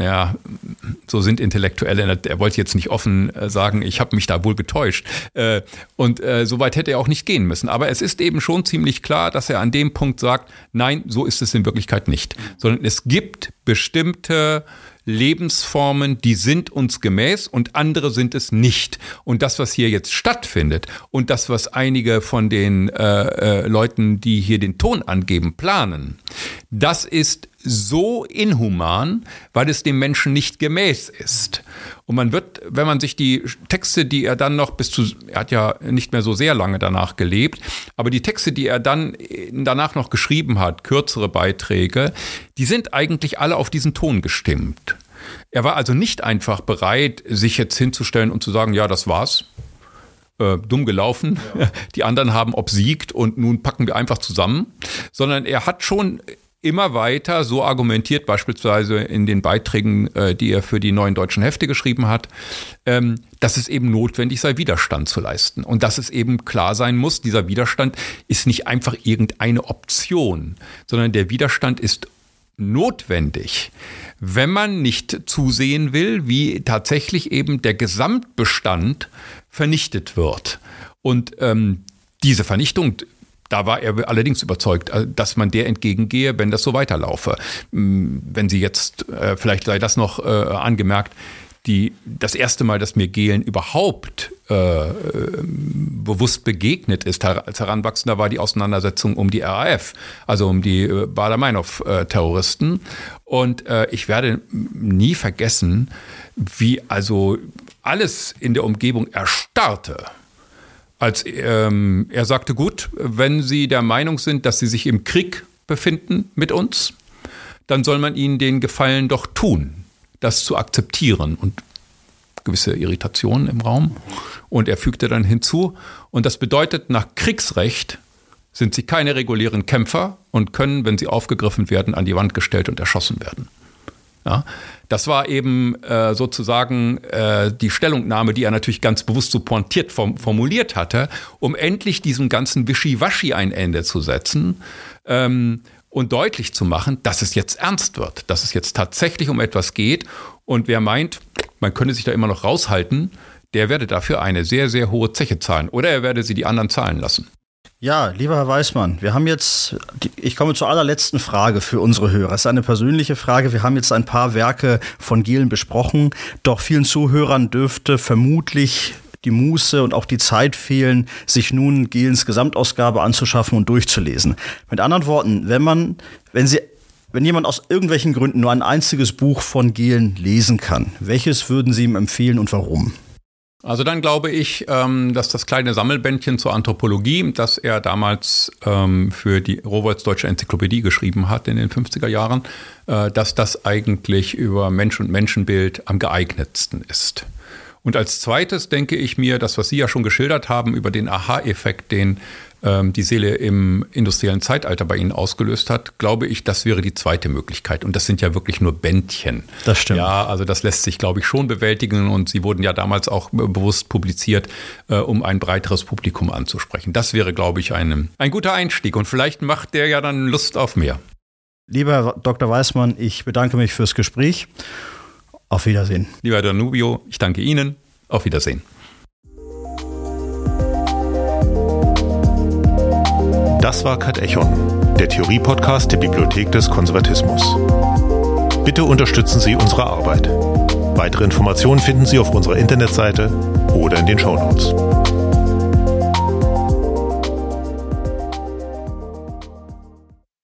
so sind Intellektuelle, er wollte jetzt nicht offen sagen, ich habe mich da wohl getäuscht. Und so weit hätte er auch nicht gehen müssen. Aber es ist eben schon ziemlich klar, dass er an dem Punkt sagt, nein, so ist es in Wirklichkeit nicht. Sondern es gibt bestimmte Lebensformen, die sind uns gemäß und andere sind es nicht. Und das, was hier jetzt stattfindet und das, was einige von den Leuten, die hier den Ton angeben, planen, das ist so inhuman, weil es dem Menschen nicht gemäß ist. Und man wird, wenn man sich die Texte, die er dann noch er hat ja nicht mehr so sehr lange danach gelebt, aber die Texte, die er dann danach noch geschrieben hat, kürzere Beiträge, die sind eigentlich alle auf diesen Ton gestimmt. Er war also nicht einfach bereit, sich jetzt hinzustellen und zu sagen, ja, das war's. Dumm gelaufen. Ja. Die anderen haben obsiegt und nun packen wir einfach zusammen. Sondern er hat schon immer weiter so argumentiert, beispielsweise in den Beiträgen, die er für die Neuen Deutschen Hefte geschrieben hat, dass es eben notwendig sei, Widerstand zu leisten. Und dass es eben klar sein muss, dieser Widerstand ist nicht einfach irgendeine Option, sondern der Widerstand ist notwendig, wenn man nicht zusehen will, wie tatsächlich eben der Gesamtbestand vernichtet wird. Und diese Vernichtung, da war er allerdings überzeugt, dass man der entgegengehe, wenn das so weiterlaufe. Wenn Sie jetzt, vielleicht sei das noch angemerkt, das erste Mal, dass mir Gehlen überhaupt bewusst begegnet ist als Heranwachsender, war die Auseinandersetzung um die RAF, also um die Baader-Meinhof-Terroristen. Und ich werde nie vergessen, wie also alles in der Umgebung erstarrte, als er sagte, gut, wenn Sie der Meinung sind, dass Sie sich im Krieg befinden mit uns, dann soll man Ihnen den Gefallen doch tun, das zu akzeptieren. Und gewisse Irritationen im Raum. Und er fügte dann hinzu, und das bedeutet, nach Kriegsrecht sind Sie keine regulären Kämpfer und können, wenn Sie aufgegriffen werden, an die Wand gestellt und erschossen werden. Ja, das war eben sozusagen die Stellungnahme, die er natürlich ganz bewusst so pointiert formuliert hatte, um endlich diesem ganzen Wischiwaschi ein Ende zu setzen und deutlich zu machen, dass es jetzt ernst wird, dass es jetzt tatsächlich um etwas geht. Und wer meint, man könne sich da immer noch raushalten, der werde dafür eine sehr, sehr hohe Zeche zahlen. Oder er werde sie die anderen zahlen lassen. Ja, lieber Herr Weismann, wir haben jetzt, ich komme zur allerletzten Frage für unsere Hörer. Es ist eine persönliche Frage. Wir haben jetzt ein paar Werke von Gehlen besprochen, doch vielen Zuhörern dürfte vermutlich die Muße und auch die Zeit fehlen, sich nun Gehlens Gesamtausgabe anzuschaffen und durchzulesen. Mit anderen Worten, wenn jemand aus irgendwelchen Gründen nur ein einziges Buch von Gehlen lesen kann, welches würden Sie ihm empfehlen und warum? Also dann glaube ich, dass das kleine Sammelbändchen zur Anthropologie, das er damals für die Rowohls Deutsche Enzyklopädie geschrieben hat in den 50er Jahren, dass das eigentlich über Mensch und Menschenbild am geeignetsten ist. Und als zweites denke ich mir, das, was Sie ja schon geschildert haben über den Aha-Effekt, den die Seele im industriellen Zeitalter bei Ihnen ausgelöst hat, glaube ich, das wäre die zweite Möglichkeit. Und das sind ja wirklich nur Bändchen. Das stimmt. Ja, also das lässt sich, glaube ich, schon bewältigen. Und sie wurden ja damals auch bewusst publiziert, um ein breiteres Publikum anzusprechen. Das wäre, glaube ich, ein guter Einstieg. Und vielleicht macht der ja dann Lust auf mehr. Lieber Herr Dr. Weismann, ich bedanke mich fürs Gespräch. Auf Wiedersehen. Lieber Danubio, ich danke Ihnen. Auf Wiedersehen. Das war Katechon, der Theorie-Podcast der Bibliothek des Konservatismus. Bitte unterstützen Sie unsere Arbeit. Weitere Informationen finden Sie auf unserer Internetseite oder in den Shownotes.